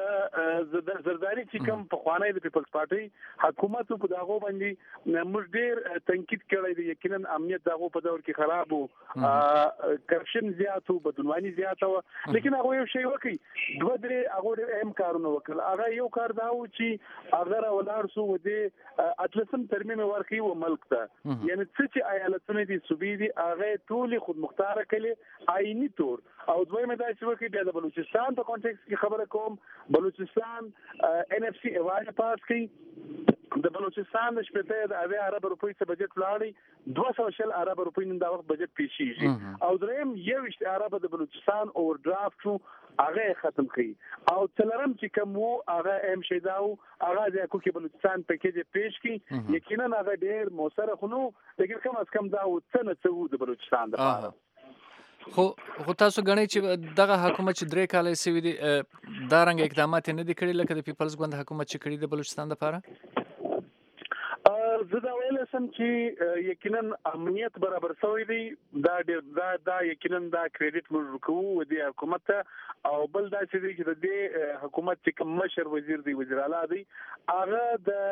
د زرداری چې کوم په خوانای د پیپلز پارټي حکومت په داغو باندې موږ ډیر تنقید کړی دی. یقینا امنیت داغو په دور کې خراب وو، کرپشن زیات وو، بدعنوانی زیات وو، لیکن هغه یو شی وکړي دوه درې هغه اهم کارونه وکړل. هغه یو کار دا و چې هغه ولر سو و دې 13 ترمیم ورکړي و ملک ته، یعنی چې ایالتونه دي صوبې دي هغه ټول خود مختار کړي آئینی طور. او دویمه دا چې وکړي د بلوچستان په کانټیکس کې خبره کوم، بلوچستان NFC ایوان پاس کړي، د بلوچستان د شپته د 80 ارب روپۍ څخه بجټ لاړی 200 ارب روپۍ نن دا وخت بجټ پیشیږي. او دریم 21 ارب د بلوچستان اوور ډرافټ شو هغه ختم کړي. او څلرم چې کوم هغه ام شیداو هغه د کوکي بلوچستان پکیج پیش کړي، یقینا هغه ډیر موثر خونو، لیکن کم از کم دا څه د بلوچستان لپاره. خو تاسو غنئ چې دغه حکومت چې 3 کال سوي دي دا رنګ اقدامات نه دي کړی لکه د پیپلز ګوند حکومت چې کړی د بلوچستان لپاره؟ زه دا ویل سم چې یقینا امنیت برابر شوی دی، دا یقینا دا کریډټ موږ کوو د حکومت ته. او بل دا چې دی چې د حکومت چې کوم مشر وزیر دی وزیر اعلی دی هغه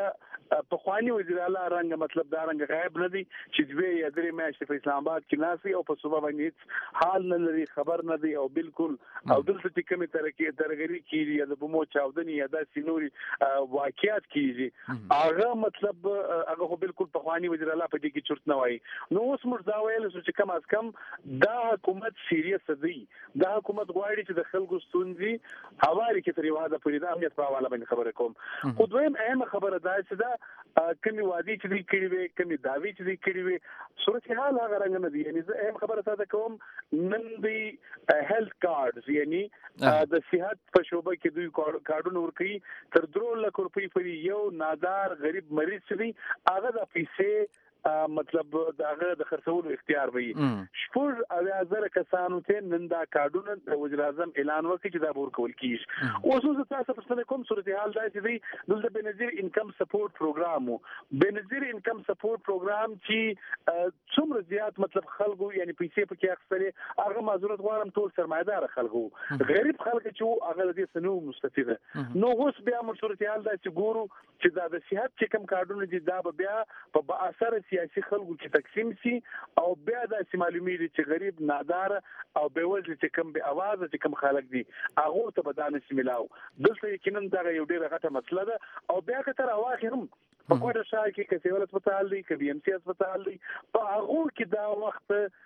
د پخوانی وزیر اعلی رنګ مطلب دا رنګ غایب نه دی چې دوی یا درې میاشتې په اسلام آباد کې ناسي او په صوبه باندې هیڅ حال نه لري، خبر نه دی. او بالکل او دلته چې کومه ترګری کیږي یا د بمو چاودنې یا د سینوري واقعیت کیږي هغه مطلب هغه بالکل پخوانی وزیر اعلی په دې کې چرت نه وایي. نو اوس موږ دا ویل چې کم از کم دا حکومت سیریس دی، دا حکومت غواړي چې د خلکو ستونزې حواله کې تر یوازې پرې د امنیت په حواله باندې خبره کوم. خو دویم اهم خبره دا چې دا کمی وادي چې دی کړی وي، کمی داوی چې دی کړی وي، صورتحال هغه رنګ نه دی. یعنی زه اهم خبره ساده کوم، نن دی هیلث کارډز یعنی د صحت په شوبه کې دوی کارډونه ورکړي تر 3 لک روپۍ پورې یو نادار غریب مریض چې دی هغه د پیسې مطلب داغه د خرڅولو اختیار وي. شپږ اویا زره کسانو ته نن دا کارډونه د وزیر اعظم اعلان وکړي چې دا ورکول کیږي. اوس زه تاسو په څه کوم صورتحال دا چې دی دلته بنظیر انکم سپورټ پروګرام وو. بنظیر انکم سپورټ پروګرام چې څومره زیات مطلب خلکو یعنی پیسې پکې اخیستلې هغه معذرت غواړم ټول سرمایدار خلکو، غریب خلک چې هغه د دې سنو مستفیده. نو اوس بیا موږ صورتحال دا چې ګورو چې دا د صحت چې کوم کارډونه دي دا بیا په با اثر سیاسي خلکو کې تقسیم شي او بیا دا معلومیږي چې غریب نادار او بیوزل چې کوم به आवाज چې کوم خلک دي هغه ته بدانه شمیلاو. دلته یقینا دا یو ډیره غټه مسله ده. او بیا که تر اواخر هم په کوټه شای کې کسیول هسپتال دی، کې BMC هسپتال دی، په هغه کې دا وخت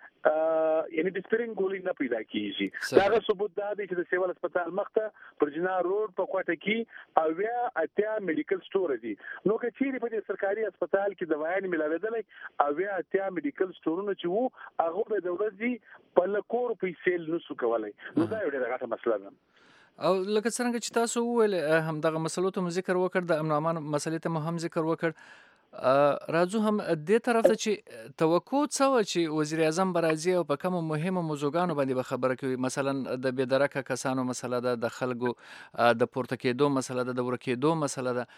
یعنی د سپرینګ ګولې نه پیدا کیږي. دا ثبوت دا دی چې د سیول هسپتال مخته پر جنار روډ په کوټه کې او بیا اتیا میډیکل سٹور دی. نو که چیرې په سرکاري هسپتال کې دوايان ملاوېدل او بیا اتیا میډیکل سٹورونه چې وو هغه به د ورځې په لکو روپۍ سیل نسو کولای. نو دا یو ډېره غټه مسله ده. او لکه څنګه چې تاسو وویل هم دغه مسلو ته ذکر وکړ، د امن او امان مسلې ته هم ذکر وکړ. راځو هم دې طرف ته چې توقع څه و چې وزیر اعظم برازي او په کوم مهمه موضوعګانو باندې به خبره کوي، مثلا د بېدرکه کسانو مسله ده، د خلکو د پورته کېدو مسله ده، د ورکېدو مسله ده،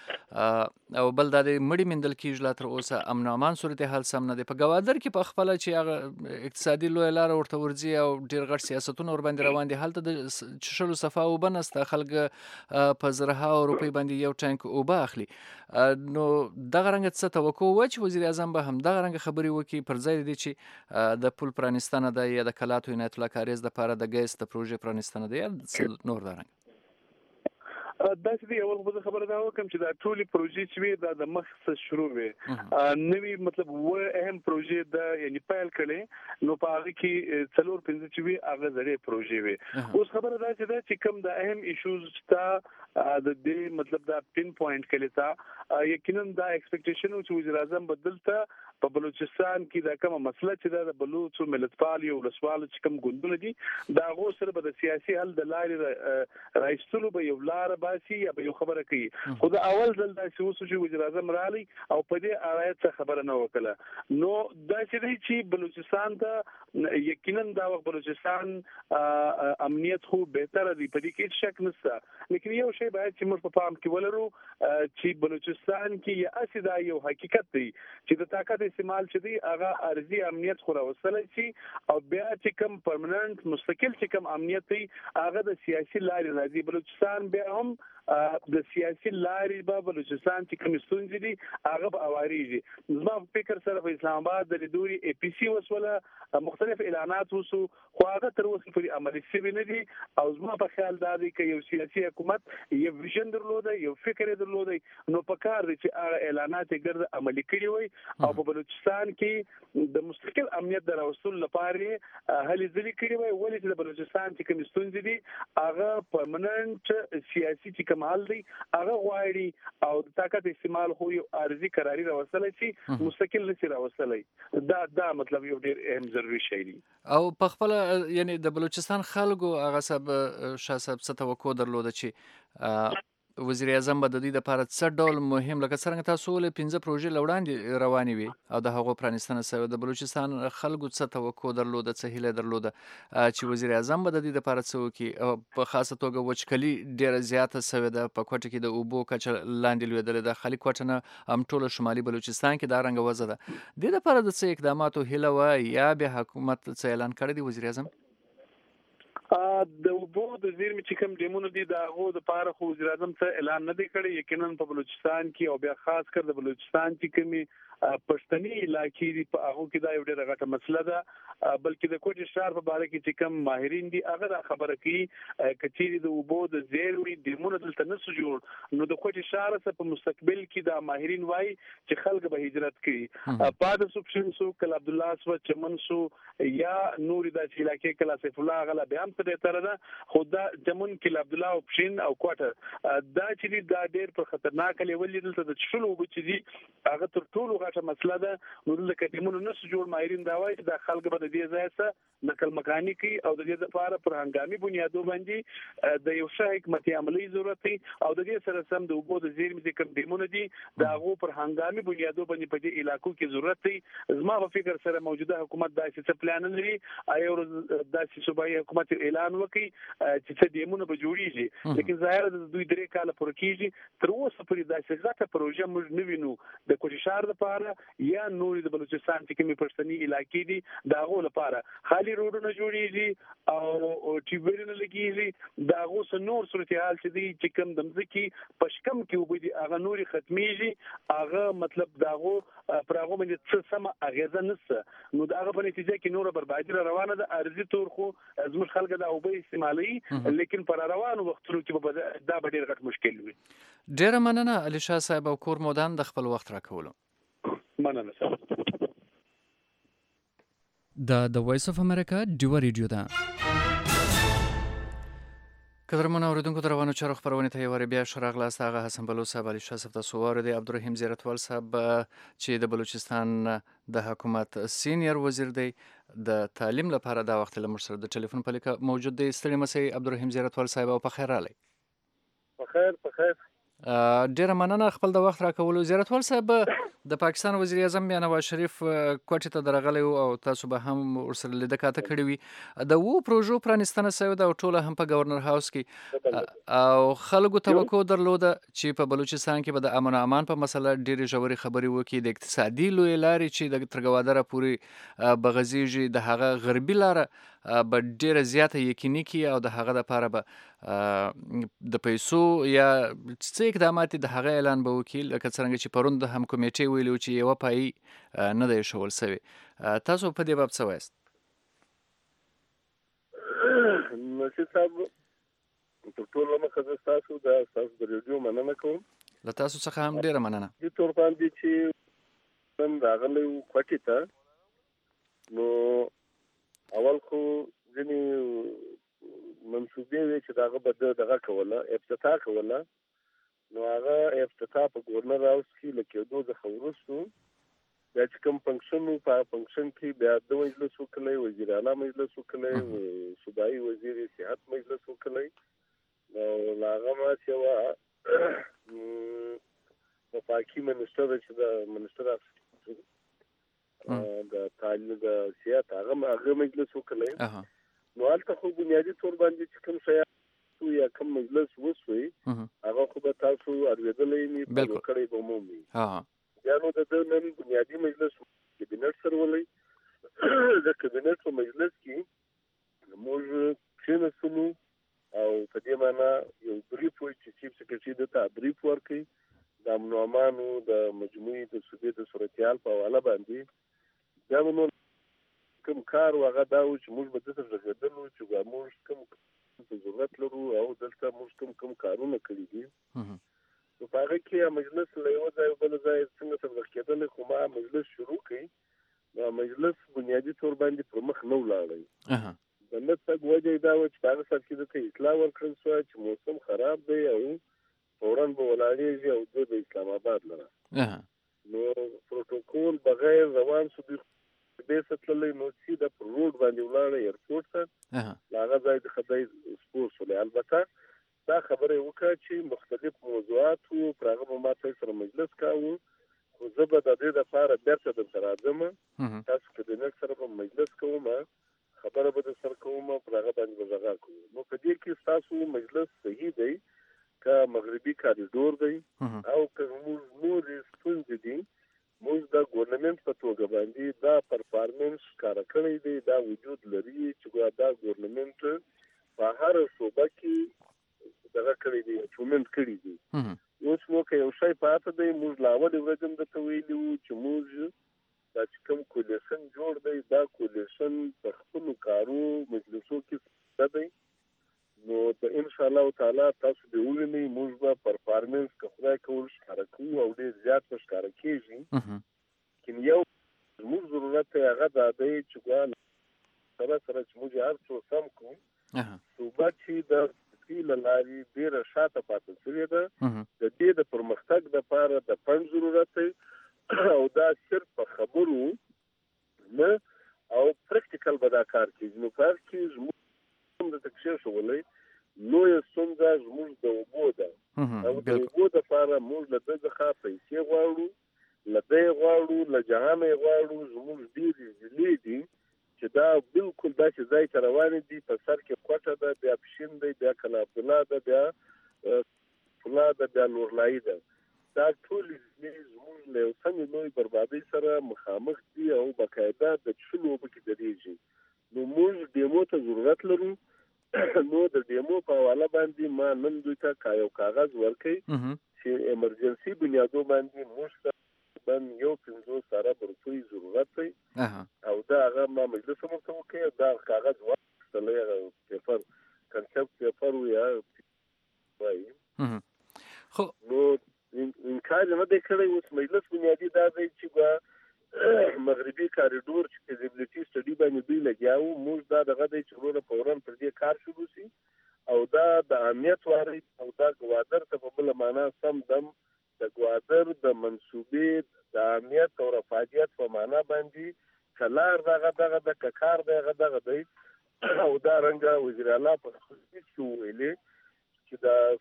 او بل د مړی مندل کېږي لا تر اوسه امن او امان صورتحال سم نه دی. په ګوادر کې په خپل چې هغه اقتصادي لوی لار ورته ورځي او ډېر غټ سیاستونه ور باندې روان دي، هلته د چشلو صفا او بنسته خلک په زرها روپۍ باندې یو ټانک اوبه اخلي. نو دغه رنګ څه توقع و چې وزیر اعظم به هم دغه رنګ خبرې وکړي پر ځای دي چې د پل پرانیستنه ده یا د کلاتو عنایت الله کاریز لپاره د ګیس د پروژې پرانیستنه ده یا نور دا رنګ؟ دا چې یو څه خبره دا وکم چې دا ټولي پروژې چې وي دا د مخصص شروع وي نوې مطلب و اهم پروژې دا یعنی پیل کړي نو په هغه کې 4-5 چې وي هغه زړې پروژې وي. اوس خبره دا چې کوم د اهم ایشوز چې د دې مطلب دا پین پوینټ کړي تا یقینا دا ایکسپیکټیشن چې وزیر اعظم بدلته په بلوچستان کې دا کومه مسله چې د بلوچو ملتپال یو ولسوال چې کوم ګوندونه دي دا غو سره به د سیاسي حل د لارې راایستلو به یو لار باسي یا به یو خبره کوي خو د اول ځل دا چې وزیر اعظم رالی او په دې اړه څه خبره نه وکړه نو دا چې بلوچستان ته یقینا دا وخت بلوچستان امنیت خو بهتره دی په دې کې شک نشته لیکن یو شی باید چې موږ په پام کې ولرو چې بلوچستان کې اسی دا یو حقیقت دی چې د طاقت استعمال چې دی هغه ارضي امنیت خو راوصله شي او بیا چې کوم پرمننت مستقل چې کوم امنیت دی هغه د سیاسي لارې راځي بلوچستان بیا هم د سیاسي لارې په بلوچستان چې کوم ستونزې دي هغه به اواريږي زما فکر سره په اسلام آباد د دوی اي پي سي وسوله مختلف اعلانات وسو خو هغه تر اوسه پورې عملي شوی نه دي او زما په خیال دا دی چې یو سیاسي حکومت یو ویژن درلوده یو فکر درلوده نو په کار دي چې هغه اعلانات ګرد عملي کړي وي او په بلوچستان کې د مستقل امنیت دراوستل لپاره هلي ځلې کړي وي ولې چې د بلوچستان چې کوم ستونزې دي هغه پرمننت سیاسي کمال دی هغه غواړي او د طاقت استعمال خو یو ارزي قراري راوصله شي مستقل نشي راوصله دا مطلب یو ډیر اهم ضروري شی دی او په خپل یعنی د بلوچستان خلکو هغه سب شاسب څه توقع درلوده چې وزیر اعظم به د دې لپاره څه ډول مهم لکه څنګه تاسو له 15 پروژې لوړاندې روانې وي او د هغو پرانستنه سوی د بلوچستان خلکو څه توقع درلوده څه هیله درلوده چې وزیر اعظم به د دې لپاره څه وکړي په خاصه توګه وچکلي ډیره زیاته سوی ده په کوټه کې د اوبو کچه لاندې لویدلې ده خالي کوټه نه هم ټول شمالي بلوچستان کې دا رنګ وضع ده د لپاره د څه اقداماتو هیله و یا به حکومت څه اعلان کړی دی وزیر اعظم د اوبو د زیرمې چې کوم ډیمونه دي دا هغو د پاره خو وزیر اعظم څه اعلان نه دی کړی یقینا په بلوچستان کې او بیا خاص کر د بلوچستان چې کومي پښتني علاقې دي په هغه کې دا یو ډېره غټه مسله ده بلکې د کوټ شهر په اړه کې چې کوم ماهرین دي هغه دا خبره کوي کچېری د اوبو د زیرمې ډیمونه دلته نسو جوړ نو د کوټ شهر سره په مستقبل کې دا ماهرین وایي چې خلک به هجرت کوي پاد سوبشن سو کل عبد الله سو چمن سو یا نور د علاقې کلا سیف الله غلا به هم څه تر ده خدا چمن کل عبد الله اوبشن او کوټ دا چې دا ډېر په خطرناک لیول دلته د شلو وبچ دي هغه تر ټولو مسله ده نو د کډیمونو نس جوړ ماهرین دا وایي چې د خلک به د دې ځای څخه نقل مکاني کوي او د دې لپاره پر هنګامي بنیادو باندې د یو ښه حکمت عملی ضرورت دی او د دې سره سم د اوبو د زیرمې د کډیمونو دي دا غو پر هنګامي بنیادو باندې په دې علاقو کې ضرورت دی زما په فکر سره موجوده حکومت دا څه پلان لري ایو د صوبایي حکومت اعلان وکړي چې څه دیمونه به جوړیږي لیکن ظاهر د دوی درې کال پورې کیږي تر اوسه پورې دا څه غټه پروژه موږ نه وینو د کوششار لپاره یا نور د بلوچستان چې کومي پښتني علاقې دي دا غو لپاره خالي روډونه جوړیږي او ټیبرونه لګیږي دا غو نور صورتحال چې دي چې کوم دمځکی پښکم کې وبدي هغه نوري ختميږي هغه مطلب دا غو پرغه باندې څه سم اغیزه نشته نو دا هغه په نتیجه کې نور بربادي روانه ده ارزي تور خو زموږ خلک دا او به استعمالي لیکن پر روانو وختونو کې دا ډېر غټ مشکل وي ډېر مننه علي شاه صاحب او کور مودان د خپل وخت راکولو مننه د وایس اف امریکا ډیو ریډیو ده قدرمن اوریدونکو د روانو چارو خبرونه ته یو بیا شراغلاست هغه حسن بلوچ صاحب علي شاه صاحب تاسو واردی عبدالرحیم زیرتوال صاحب چې د بلوچستان د حکومت سینیئر وزیر دی د تعلیم لپاره دا وخت له مرسته د ټلیفون په لیکه موجود دی ستړي مسئ عبدالرحیم زیرتوال صاحب او په خیر رالی په خیر ډیره مننه خپل د وخت راکولو زیرتوال صاحب د پاکستان وزیر اعظم بیا نواز شریف کوټې ته درغلی او تاسو به هم ورسره لیده کاته کړې وي د وو پروژو پرانستنه سوې ده او ټوله هم په گورنر هاوس کې او خلکو توقع درلوده چې په بلوچستان کې به د امن او امان په مسله ډېرې ژورې خبرې وکړي د اقتصادي لوی لارې چې د ترګوادره پورې بغځیږي د هغه غربي لاره به ډېره زیاته یقیني کړي او د هغه لپاره به د پیسو یا څه اقدامات د هغه اعلان به وکړي لکه څرنګه چې پرون د هم کمیټې ویلو چې یوه پایي نه دی ایښول سوی تاسو په دې باب څه وایاست نشید صاحب تر ټولو مخه زه ستاسو د ریډیو مننه کوم له تاسو څخه هم ډېره مننه دې طور باندې چې نن راغلی و کوټې ته نو اول خو ځینې منصوبې وې چې د هغه به دغه کوله افتتاح کوله نو هغه افتتاح په ګورنر هاوس کې له کېدو څخه وروستو بیا چې کوم فنکشن و په فنکشن کې بیا د مجلس وکړی، وزیر اعلی مجلس وکړی، صوبایي وزیر صحت مجلس وکړی، نو له هغه ما چې وفاقي منسټر چې د منسټر اف د تعلیم د صحت هغه مجلس وکړی. نو هلته خو بنیادي طور باندې چې کوم شیان یا کوم مجلس وسوي هغه خو به تاسو اورېدلی نه فالو کړی به مو وي. بیا نو د نن بنیادي مجلس کابینټ سره ولې د کابینټ په مجلس کې موږ کېناستلو او په دې معنا یو بریف وایي چې چیف سکرټري دته بریف ورکړي د امن و امانو د مجموعي د صوبې د صورتحال په حواله باندې. بیا نو کوم کار هغه دا و چې موږ به دته غږېدلو چې موږ کوم ضرورت لرو او دلته موږ کوم کارونه کړي دي. نو په هغه کې مجلس له یو ځای بل ځای څنګه تبلیغ کېدل، خو ما مجلس شروع کړي. نو مجلس بنیادي طور باندې پر مخ نه ولاړی. د نه تګ وجه دا و چې په هغه ساعت کې دته اطلاع ورکړل شوه چې موسم خراب دی او فوراً به ولاړېږي او دوی د اسلام آباد لره. نو پروتوکول بغیر روان شو، دوی بیسه تللی، نو سیده پر روډ باندې ولاړه ایرپورټ ته، له هغه ځای څخه دی سپور شولې. البته دا خبره یې وکړه چې مختلف موضوعات وو، پر هغه به ما تاسو سره مجلس کاوه، خو زه به د دې دپاره بېرته درته راځم، تاسو کابینټ سره به مجلس کوم، خبره به در سره کوم، پر هغه باندې به غږا کوو. نو په دې کې ستاسو مجلس صحیح دی که مغربي کاریډور دی او که موږ نورې ستونزې دي، موږ د ګورنمنټ په توګه باندې دا پرفارمنس ښکاره کړی دی، دا وجود لري چې دا ګورنمنټ په هره شعبه کې دغه کړی دی، اچیومنټ کړي دي. اوس نو که یو شی پاته دی، موږ له اولې ورځې هم درته ویلي وو چې موږ دا چې کوم کولیشن جوړ دی، دا کولیشن په خپلو کارو مجلسو کې څه دی. نو د انشاءالله تعالی تاسو به ووینئ موږ به پرفارمنس که خدای کول ښکاره کوو او ډېر زیات به ښکاره کېږي. لیکن یو زموږ ضرورت دی هغه دا دی چې سره چې موږ هر څه سم کړو، صوبه چې د له لارې ډېره شاته پاتې شوې ده، د دې د پرمختګ دپاره د فنډ ضرورت دی او دا صرف په خبرو نه او پریکټیکل به دا کار کېږي. نو کار کې زموږ د تکشیر شولی لویه ستونزه زموږ د اوبو ده او د اوبو دپاره موږ له ده څخه پیسې غواړو، له ده یې غواړو، له جهانه یې غواړو. زموږ ډېرې ضلعې دي چې دا بالکل داسې ځای ته روانې دي، په سر کې کوټه ده، بیا پشین دی، بیا کلا عبدالله ده، بیا فلا ده، بیا نورلایي ده. دا ټولې ضلعې زموږ له یو څنګه لوی بربادۍ سره مخامخ دي او باقاعده د څښلو اوبه کې درېږي. نو موږ ډیمو ته ضرورت لرو. نو د ډیمو په حواله باندې ما نن دوی ته یو کاغذ ورکړی چې ایمرجنسي بنیادو باندې موږ ته یو 50 ارب روپۍ ضرورت دی او دا هغه ما مجلس هم ورته وکړی. دا کاغذ واخیستلی، هغه پیپر کنسپټ پیپر و یا وایي، نو انکار یې نه دی کړی. اوس مجلس بنیادي دا دی چې مغربي کاریډور چې فیزیبلیټي سټډي باندې دوی لګیا وو، موږ دا دغه دی چې وروره فوراً پر دې کار شروع شي او دا د اهمیت واري او دا ګوادر ته په بله معنا سم دم د ګوادر د منصوبې د اهمیت او رفاهیت په معنا باندې کلار دغه د ککار دغه دی او دا رنګه وزیر اعلی په خصوصي کې ویلي چې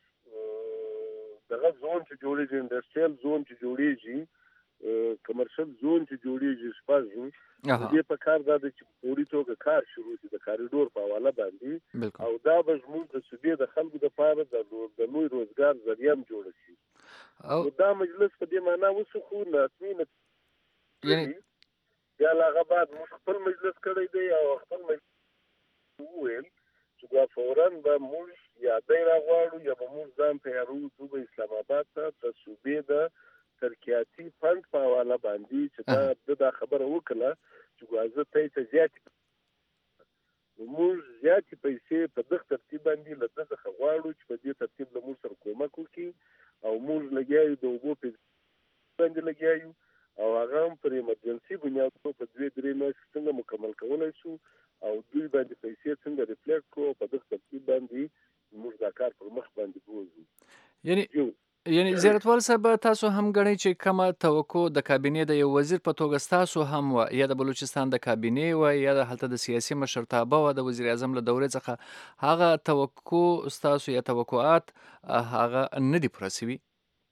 دغه زون چې جوړېږي، انډسټریل زون چې جوړېږي، کمرشل زون چې جوړېږي، شپږ دې په کار دا دی چې په فوري توګه کار شروع شي د کاریډور په حواله باندې او دا به زموږ د صوبې د خلکو دپاره د لوی روزګار ذریعه هم جوړه شي. نو دا مجلس په دې معنا وسوخو رسمي بیا له هغه بعد موږ خپل مجلس کړی دی او خپل مجلس وویل چې دا فوراً به موږ یا دی راغواړو یا به موږ ځان تیارو ځو به اسلام آباد ته د صوبې د ترقیاتي فنډ په حواله باندې چې دا خبره وکړه چې ګوازه ته زیاتې موږ زیاتې پیسې په دغه ترتیب باندې له ده څخه غواړو چې په دې ترتیب له موږ سره کومک وکړي او موږ لګیا یو د اوبو باندې لګیا یو او هغه هم پر ایمرجنسي بنیادونو په 2-3 میاشتې څنګه مکمل کولی شو او دوی باندې پیسې څنګه ریفلیکټ کړو په دغه ترتیب باندې موږ دا کار پر مخ باندې بوځو. یعنی زیارتوال صاحب تاسو هم غواړئ چې کومه توقع د کابینې د یو وزیر په توګه تاسو هم و یا د بلوچستان د کابینې و یا د هلته د سیاسي مشرتابه و د وزیر اعظم له دورې څخه هغه توقع تاسو یا توقعات هغه نه دي پوره شوي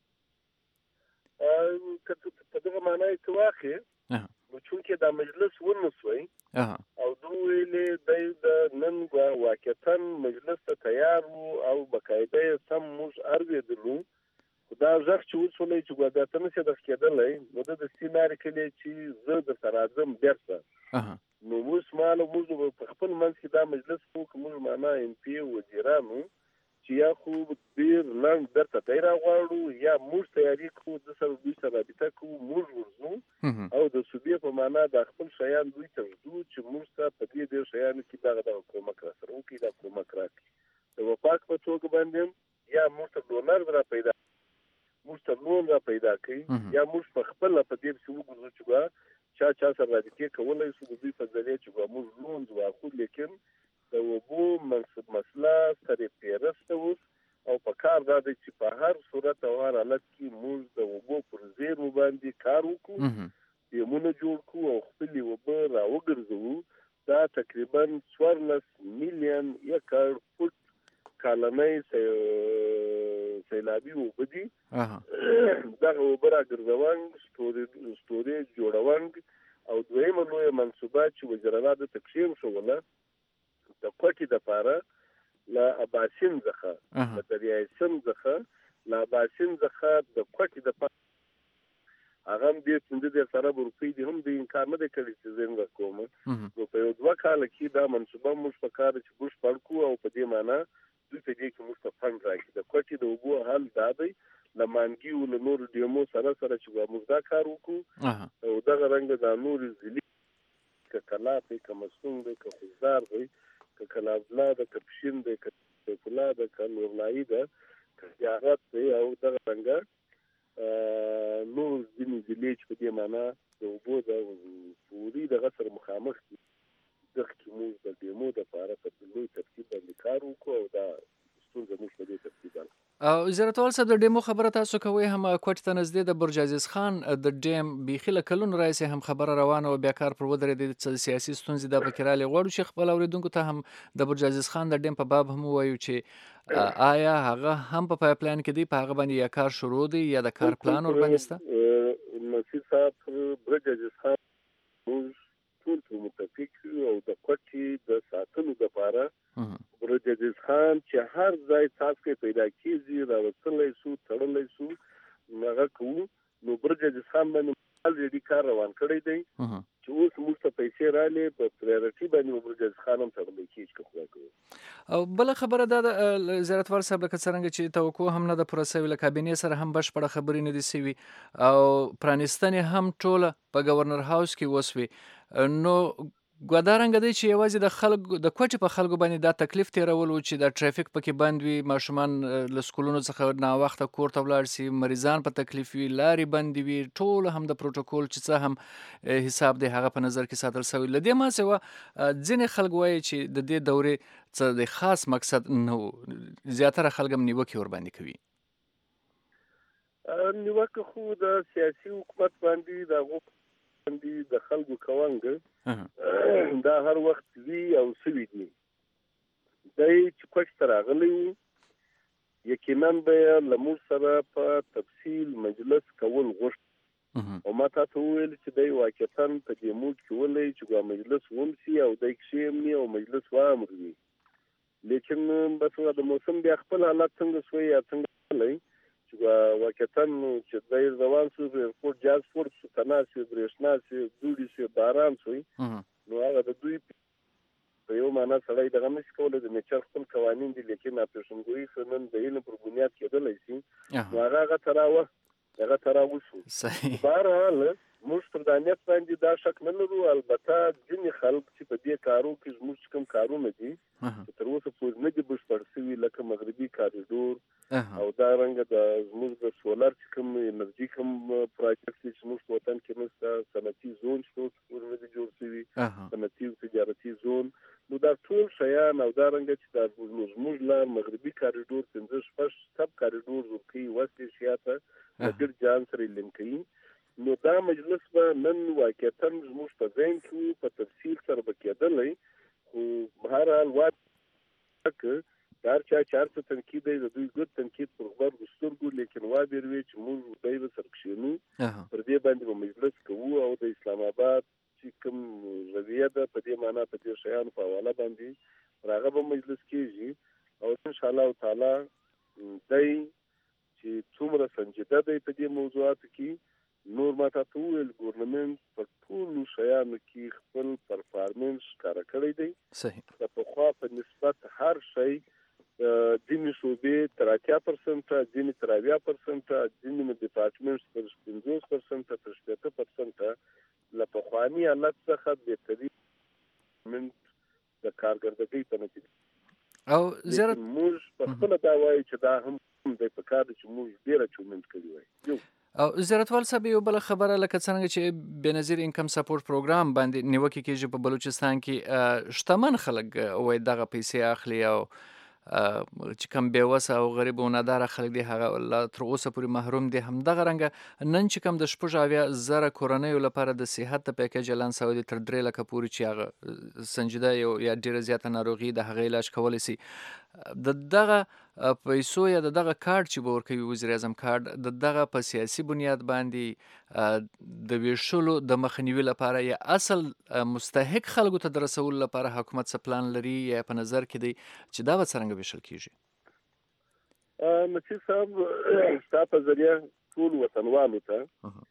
په دغه معنی کې واخې نو چونکې دا مجلس ونسوي او دوی ویلې د نن واقعا مجلس ته تیار او بقاعده سم موږ اورېدلو دا ځکه چې وڅولې چې ګوډه نشي د کېدلای نو د سیناري کې چې زه د سرازم بیرته نو موږ مالو موږ په خپل منځ کې دا مجلس کوم معنا ام پی وزیرانو چې یا خو ډیر لاند درته تیر غواړو یا موږ تیاری کوو د سره دوی سره رابطه کوو موږ ورزو او د صوبې په معنا د خپل شیان دوی ته ورزو چې موږ ته په دې ډیر شیان کې دا کومک راسره وکړي دا کومک راکړي د وفاق په توګه باندې یا موږ ته ډونر را پیدا موږ ته لون را پیدا کړي یا موږ په خپل په دې څه وګورو چې چا سره رابطه کولای شو د دوی په ځای چې موږ لون واخو لیکن د وبو منصب مسله سره پیرسته اوس او په کار دا چې په هر صورت او هر حالت کې موږ د وبو پر زیر باندې کار وکړو یمونه جوړ کو او خپل وبو را وګرځو دا تقریبا 14 میلیون ایکړ فوټ کالنۍ سیلابي وبدي دا وبره ګرځوانګ ستوري جوړوانګ او دویمه لویه منصوبه چې وزارت د تقسیم شوله د کوټي د پاره لا اباسین ځخه د دریای سم ځخه لا اباسین ځخه د کوټي د پاره هغه دې څنګه د سره روپی دي هم د انکار نه کړی چې زنګ کوم نو په یو دوه کال کې دا منصوبه موږ په کار چې بوش پړکو او په دې معنی دوی ته دې کې موږ فند راکړي د کوټي د وبو حل دا دی لمانګي او نور دیمو سره چې موږ دا کار وکړو او دا رنګ د نور زلی کلا په کومسون د خزار دی کلابلا د کپشین د کپلا د کلورلای د یارات دی او د څنګه نو ځینې ځلې په دې معنا د وبو د پوری د غسر مخامخ د خموز د دیمو د لپاره په لوی ترتیب باندې کار وکړو او دا ستونزه موږ په دې ترتیب او زیرتوال صاحب د ډیمو خبره تاسو کوي هم کوټ ته نږدې د برج عزیز خان د ډیم بيخله کلون رئیس هم خبره روانه او بیا کار پر ودرې د سیاسي ستونزې د بکرالي غوړو چې خپل اوریدونکو ته هم د برج عزیز خان د ډیم په باب هم وایو چې آیا هغه هم په پایپلاین کې دی په هغه باندې یا کار شروع دی یا د کار پلان ور باندې ستا نصیر صاحب برج عزیز خان ټول متفق او د کوټي د ساتلو لپاره برج عزیز خان چې هر ځای تاسو پیدا کیږي راوصلې سو تړلې سو هغه کو نو برج عزیز خان باندې الریډي کار روان کړی دی چې اوس موږ ته پیسې رالې په پرایورټي باندې برج عزیز خان هم تړلې کیږي او بل خبره د زیارتوال صاحب لکه څنګه چې توقع هم نه د پروسې له کابینې سره هم بشپړه خبرې نه دي سوي او پرانستنې هم ټوله په گورنر هاوس کې وسوي نو ګودارنګ دی چې یوازې د خلکو د کوټې په خلکو باندې دا تکلیف تیرول چې د ټریفیک پکې بند وي ماشومان له سکولونو څخه نا وخته کور ته ولاړ شي مریضان په تکلیف وي لارې بند وي ټول هم د پروتوکول چې څه هم حساب دی هغه په نظر کې ساتل شوی لدې ما سوا ځینې خلک وایي چې د دې دورې څه د خاص مقصد نه زیاتره خلک هم نیوکې ور باندې کوي نیوکه خو د سیاسي حکومت باندې د د خلکو کوانګ دا هر وخت وی او سوي دي دای چې کوښښ راغلی یقینا به لمو سره په تفصیل مجلس کول غوښت او ما تاسو ویل چې دای واقعا په دې موډ کې ولې چې مجلس ومسي او دای کښېمني او مجلس وامروي لیکن بس د موسم بیا خپل حالت څنګه شوی یا څنګه لای واقعا چې د روان سو په جاز فورس تناسي برېښنا دوی سي باران سوی نو هغه د دوی په یو معنا سړی دغه نشي کولای د نیچر خپل قوانين دي لیکن اپریشنګوي سنن د علم پر بنیاد کېدلای شي نو هغه تراوه شو صحیح بهرحال موږ پر دانیت باندې دا شک نه لرو البته ځینې خلک چې په دې کارو کې زموږ کوم کارونه دي تر اوسه پورې نه دي بشپړ شوي لکه مغربي کاریډور او دا رنګ د زموږ د سولر چې کوم انرژي کوم پروجیکټ چې موږ په وطن کې نشته صنعتي زون شته ورنه دي جوړ شوي صنعتي تجارتي زون نو دا ټول شیان او دا رنګ چې د زموږ لا مغربي کاریډور 15 شپږ سب کاریډور جوړ کړي وست ایشیا ته ډیر جان سره لینک کړي نو دا مجلس به نن واقعیتا زموږ په ذهن کې په تفصیل سره به کېدلی خو بهرحال واقع هر چا چار څه تنقید دی د دوی ګډ تنقید پر غبرګو سترګو لیکن وابروي چې موږ دوی به سره کښېنو پر دې باندې به مجلس کوو او د اسلام آباد چې کوم رویه ده په دې معنا په دې شیانو په حواله باندې پر هغه به مجلس کېږي او انشاءالله تعالی دی چې څومره سنجیده دی په دې موضوعاتو کې نور ما ته وویل ګورنمنټ په ټولو شیانو کې خپل پرفارمنس ښکاره کړی دی صحیح د پخوا په نسبت هر شی ځینې شعبې تر 80% ځینې تر 80% ځینې ډپارټمنټس تر 50% تر 60% له پخواني حالت څخه بهتري د کارګردګۍ په نتیجه او زیارت موږ په خپله دا وایو چې دا هم د پکار چې موږ ډېر اچیومنټ کړی وای او زیارتوال صاحب یو بل خبره لکه څنګه چې بنظیر انکم سپورټ پروګرام باندې نیوکه کیږي په بلوچستان کې شتمن خلک وای دغه پیسې اخلي او چې کوم بیوسه او غریب او ناداره خلک دي هغه الله تر اوسه پورې محروم دي همدغه رنګه نن چې کوم د 7,000 کورنیو لپاره د صحت د پیکیج اعلان شوی دی تر 3 لکه پورې چې هغه سنجیده یا ډیره زیاته ناروغي د هغه علاج کولی شي دغه پیسو یا دغه کارت چې به ورکوي وزیر اعظم کارت دغه په سیاسي بنیاد باندې د ویشلو د مخنیوي لپاره یا اصل مستحق خلکو ته د رسولو لپاره حکومت څه پلان لري یا په نظر کې دی چې دا به څرنګه ویشل کیږي نصیر صاحب ستا په ذریعه ټول وطنوالو ته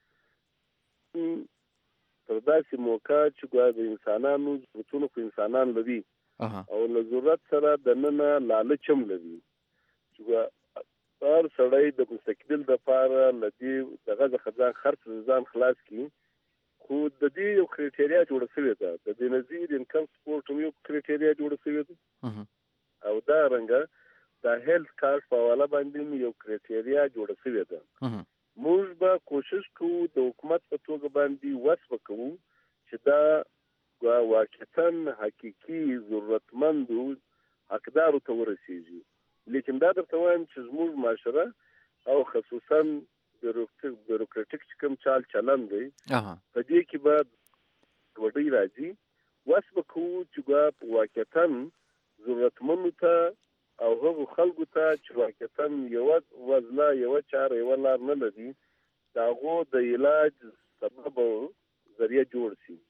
تر داسې موقع چې ګویا د انسانانو ضرورتونه خو انسانان لري او له ضرورت سره دننه لالچ هم لري چې هر سړی د مستقبل دپاره له دې دغه څخه ځان خرڅ ځان خلاص کړي خو د دې یو کرایټیریا جوړه شوې ده د بېنظیر انکم سپورټ هم یو کرایټیریا جوړه شوې ده او دا رنګه د هیلث کارت په حواله باندې یو کرایټیریا جوړه شوې ده موږ به کوشش کوو د حکومت په توګه باندې وس وکړو چې دا واقعا حقیقي ضرورتمندو حقدارو ته ورسیږي لیکن دا درته وایم چې زموږ معاشره او خصوصا بیروکراټیک چې کوم چال چلن دی په دې کې به ګډوډي راځي وس به کوو چې واقعا ضرورتمندو ته او هغو خلکو ته چې واقعا یوه وضله یوه چاره یوه لار نه لري د هغو د علاج سبب او ذریعه جوړ شي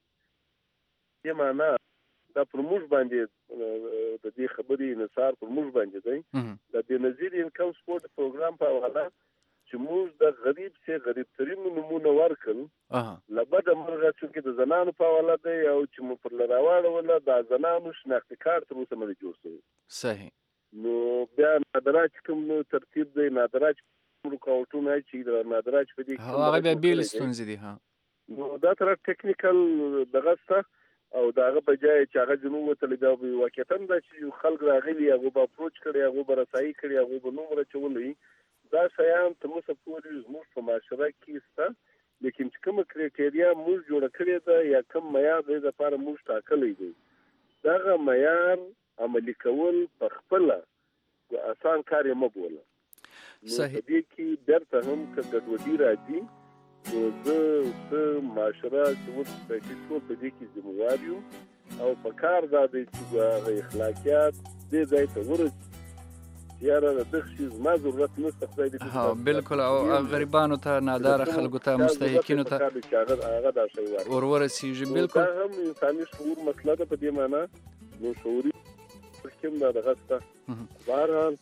دې معنا دا پر موږ باندې د دې خبرې انحصار پر موږ باندې دی د بېنظیر انکم سپورټ پروګرام په حواله چې موږ د غریب سي غریب ترین نمونه ورکړل له بده مرغه چې د زنانو په حواله دی او چې مو پر لراواړوله د زنانو شناختي کارت تر اوسه نه دی جوړ شوی صحیح نو بیا نادراج کوم ترتیب دی نادراج رکاوټونه چې د نادراج په دې کې هغه بیا بیل ستونزې دي نو دا تر ټیکنیکل دغه څه او داغه په ځای چې هغه جنوب وتلی دا واقعا دا چې خلک راغلي هغه به اپروچ کړي هغه به رسایي کړي هغه به نوم راچولی دا شیان تر اوسه پورې زموږ په معاشره کې شته لیکن چې کومه کرایټیریا موږ جوړه کړې ده یا کوم معیار دی دپاره موږ ټاکلی دی دغه معیار عملي کول په خپله اسان کار یې مه بوله نو په دې کې بیرته هم که ګډوډي راځي د معاشره چې اوس ټول په دې کې ذمهوار یو او په کار دا دی چې هغه اخلاقیات دې ځای ته ورسي یاره د دغه شي زما ضرورت نشته خدای دې بالکل او غریبانو ته ناداره خلکو ته مستحقینو ته هغه دا شی ورسیږي بالکل دا هم انساني شعور مسله ده په دې معنا نو شعوري کوم دا دغه څه بهرحال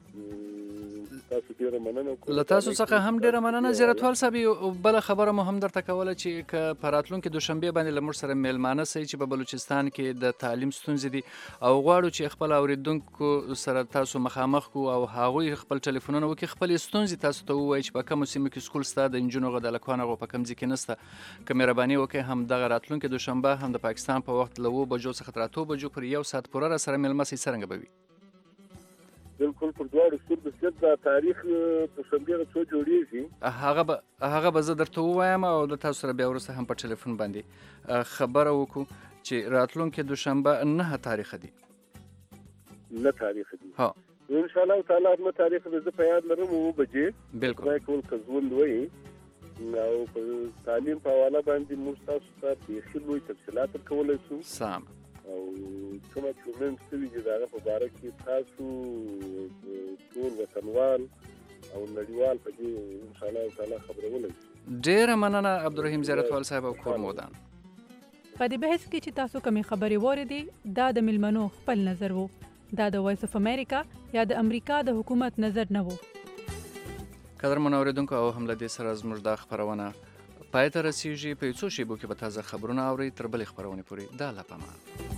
له تاسو څخه هم ډیره مننه زیارتوال صاحب بل خبره مو هم درته کوله چې که په راتلونکي دوشنبه باندې له موږ سره میلمانه سئ چې په بلوچستان کې د تعلیم ستونزې دي او غواړو چې خپل اوریدونکو سره تاسو مخامخ کو او هغوی خپل ټلیفونونه وکړي خپل ستونزې تاسو ته ووایي چې په کومو سیمو کې سکول سته د نجونو غو د هلکانو په کوم ځای کې نسته که مهرباني وکړئ هم دغه راتلونکي دوشنبه هم د پاکستان په وخت له 7 بجو څخه تر 8 بجو پورې 1 ساعت پوره را سره میلمه سئ څرنګه به وي بالکل پر دواړو ستور د سیټ دا تاریخ په شنبه څو جوړیږي هغه به زه درته ووایم او د تاسو سره بیا وروسته هم په ټلیفون باندې خبره وکړو چې راتلونکي دوشنبه 9 تاریخ دی نه تاریخ دی ان شاء الله تعالی ما تاریخ د په یاد لرم او بجې بالکل کول کزوند وای او په تعلیم په حواله باندې موږ تاسو ته د خلوی تفصیلات کولای شو سم او کومه چې نن ستوي چې دا په اړه کې تاسو ټول وطنوال او نړیوال په دې ان شاء الله تعالی خبرولای ډیر مننه عبدالرحیم زیارتوال صاحب او کور مودان په دې بحث کې چې تاسو کومې خبرې واردې دا د ملمنو خپل نظر وو دا د وایس اف امریکا یا د امریکا د حکومت نظر نه وو قدر منوریدونکو او هم له دې سره زموږ د خبرونه پای ته رسیږي په څو شیبو کې به تازه خبرونه اورئ تر بلې خبرونه پورې دا لا پامه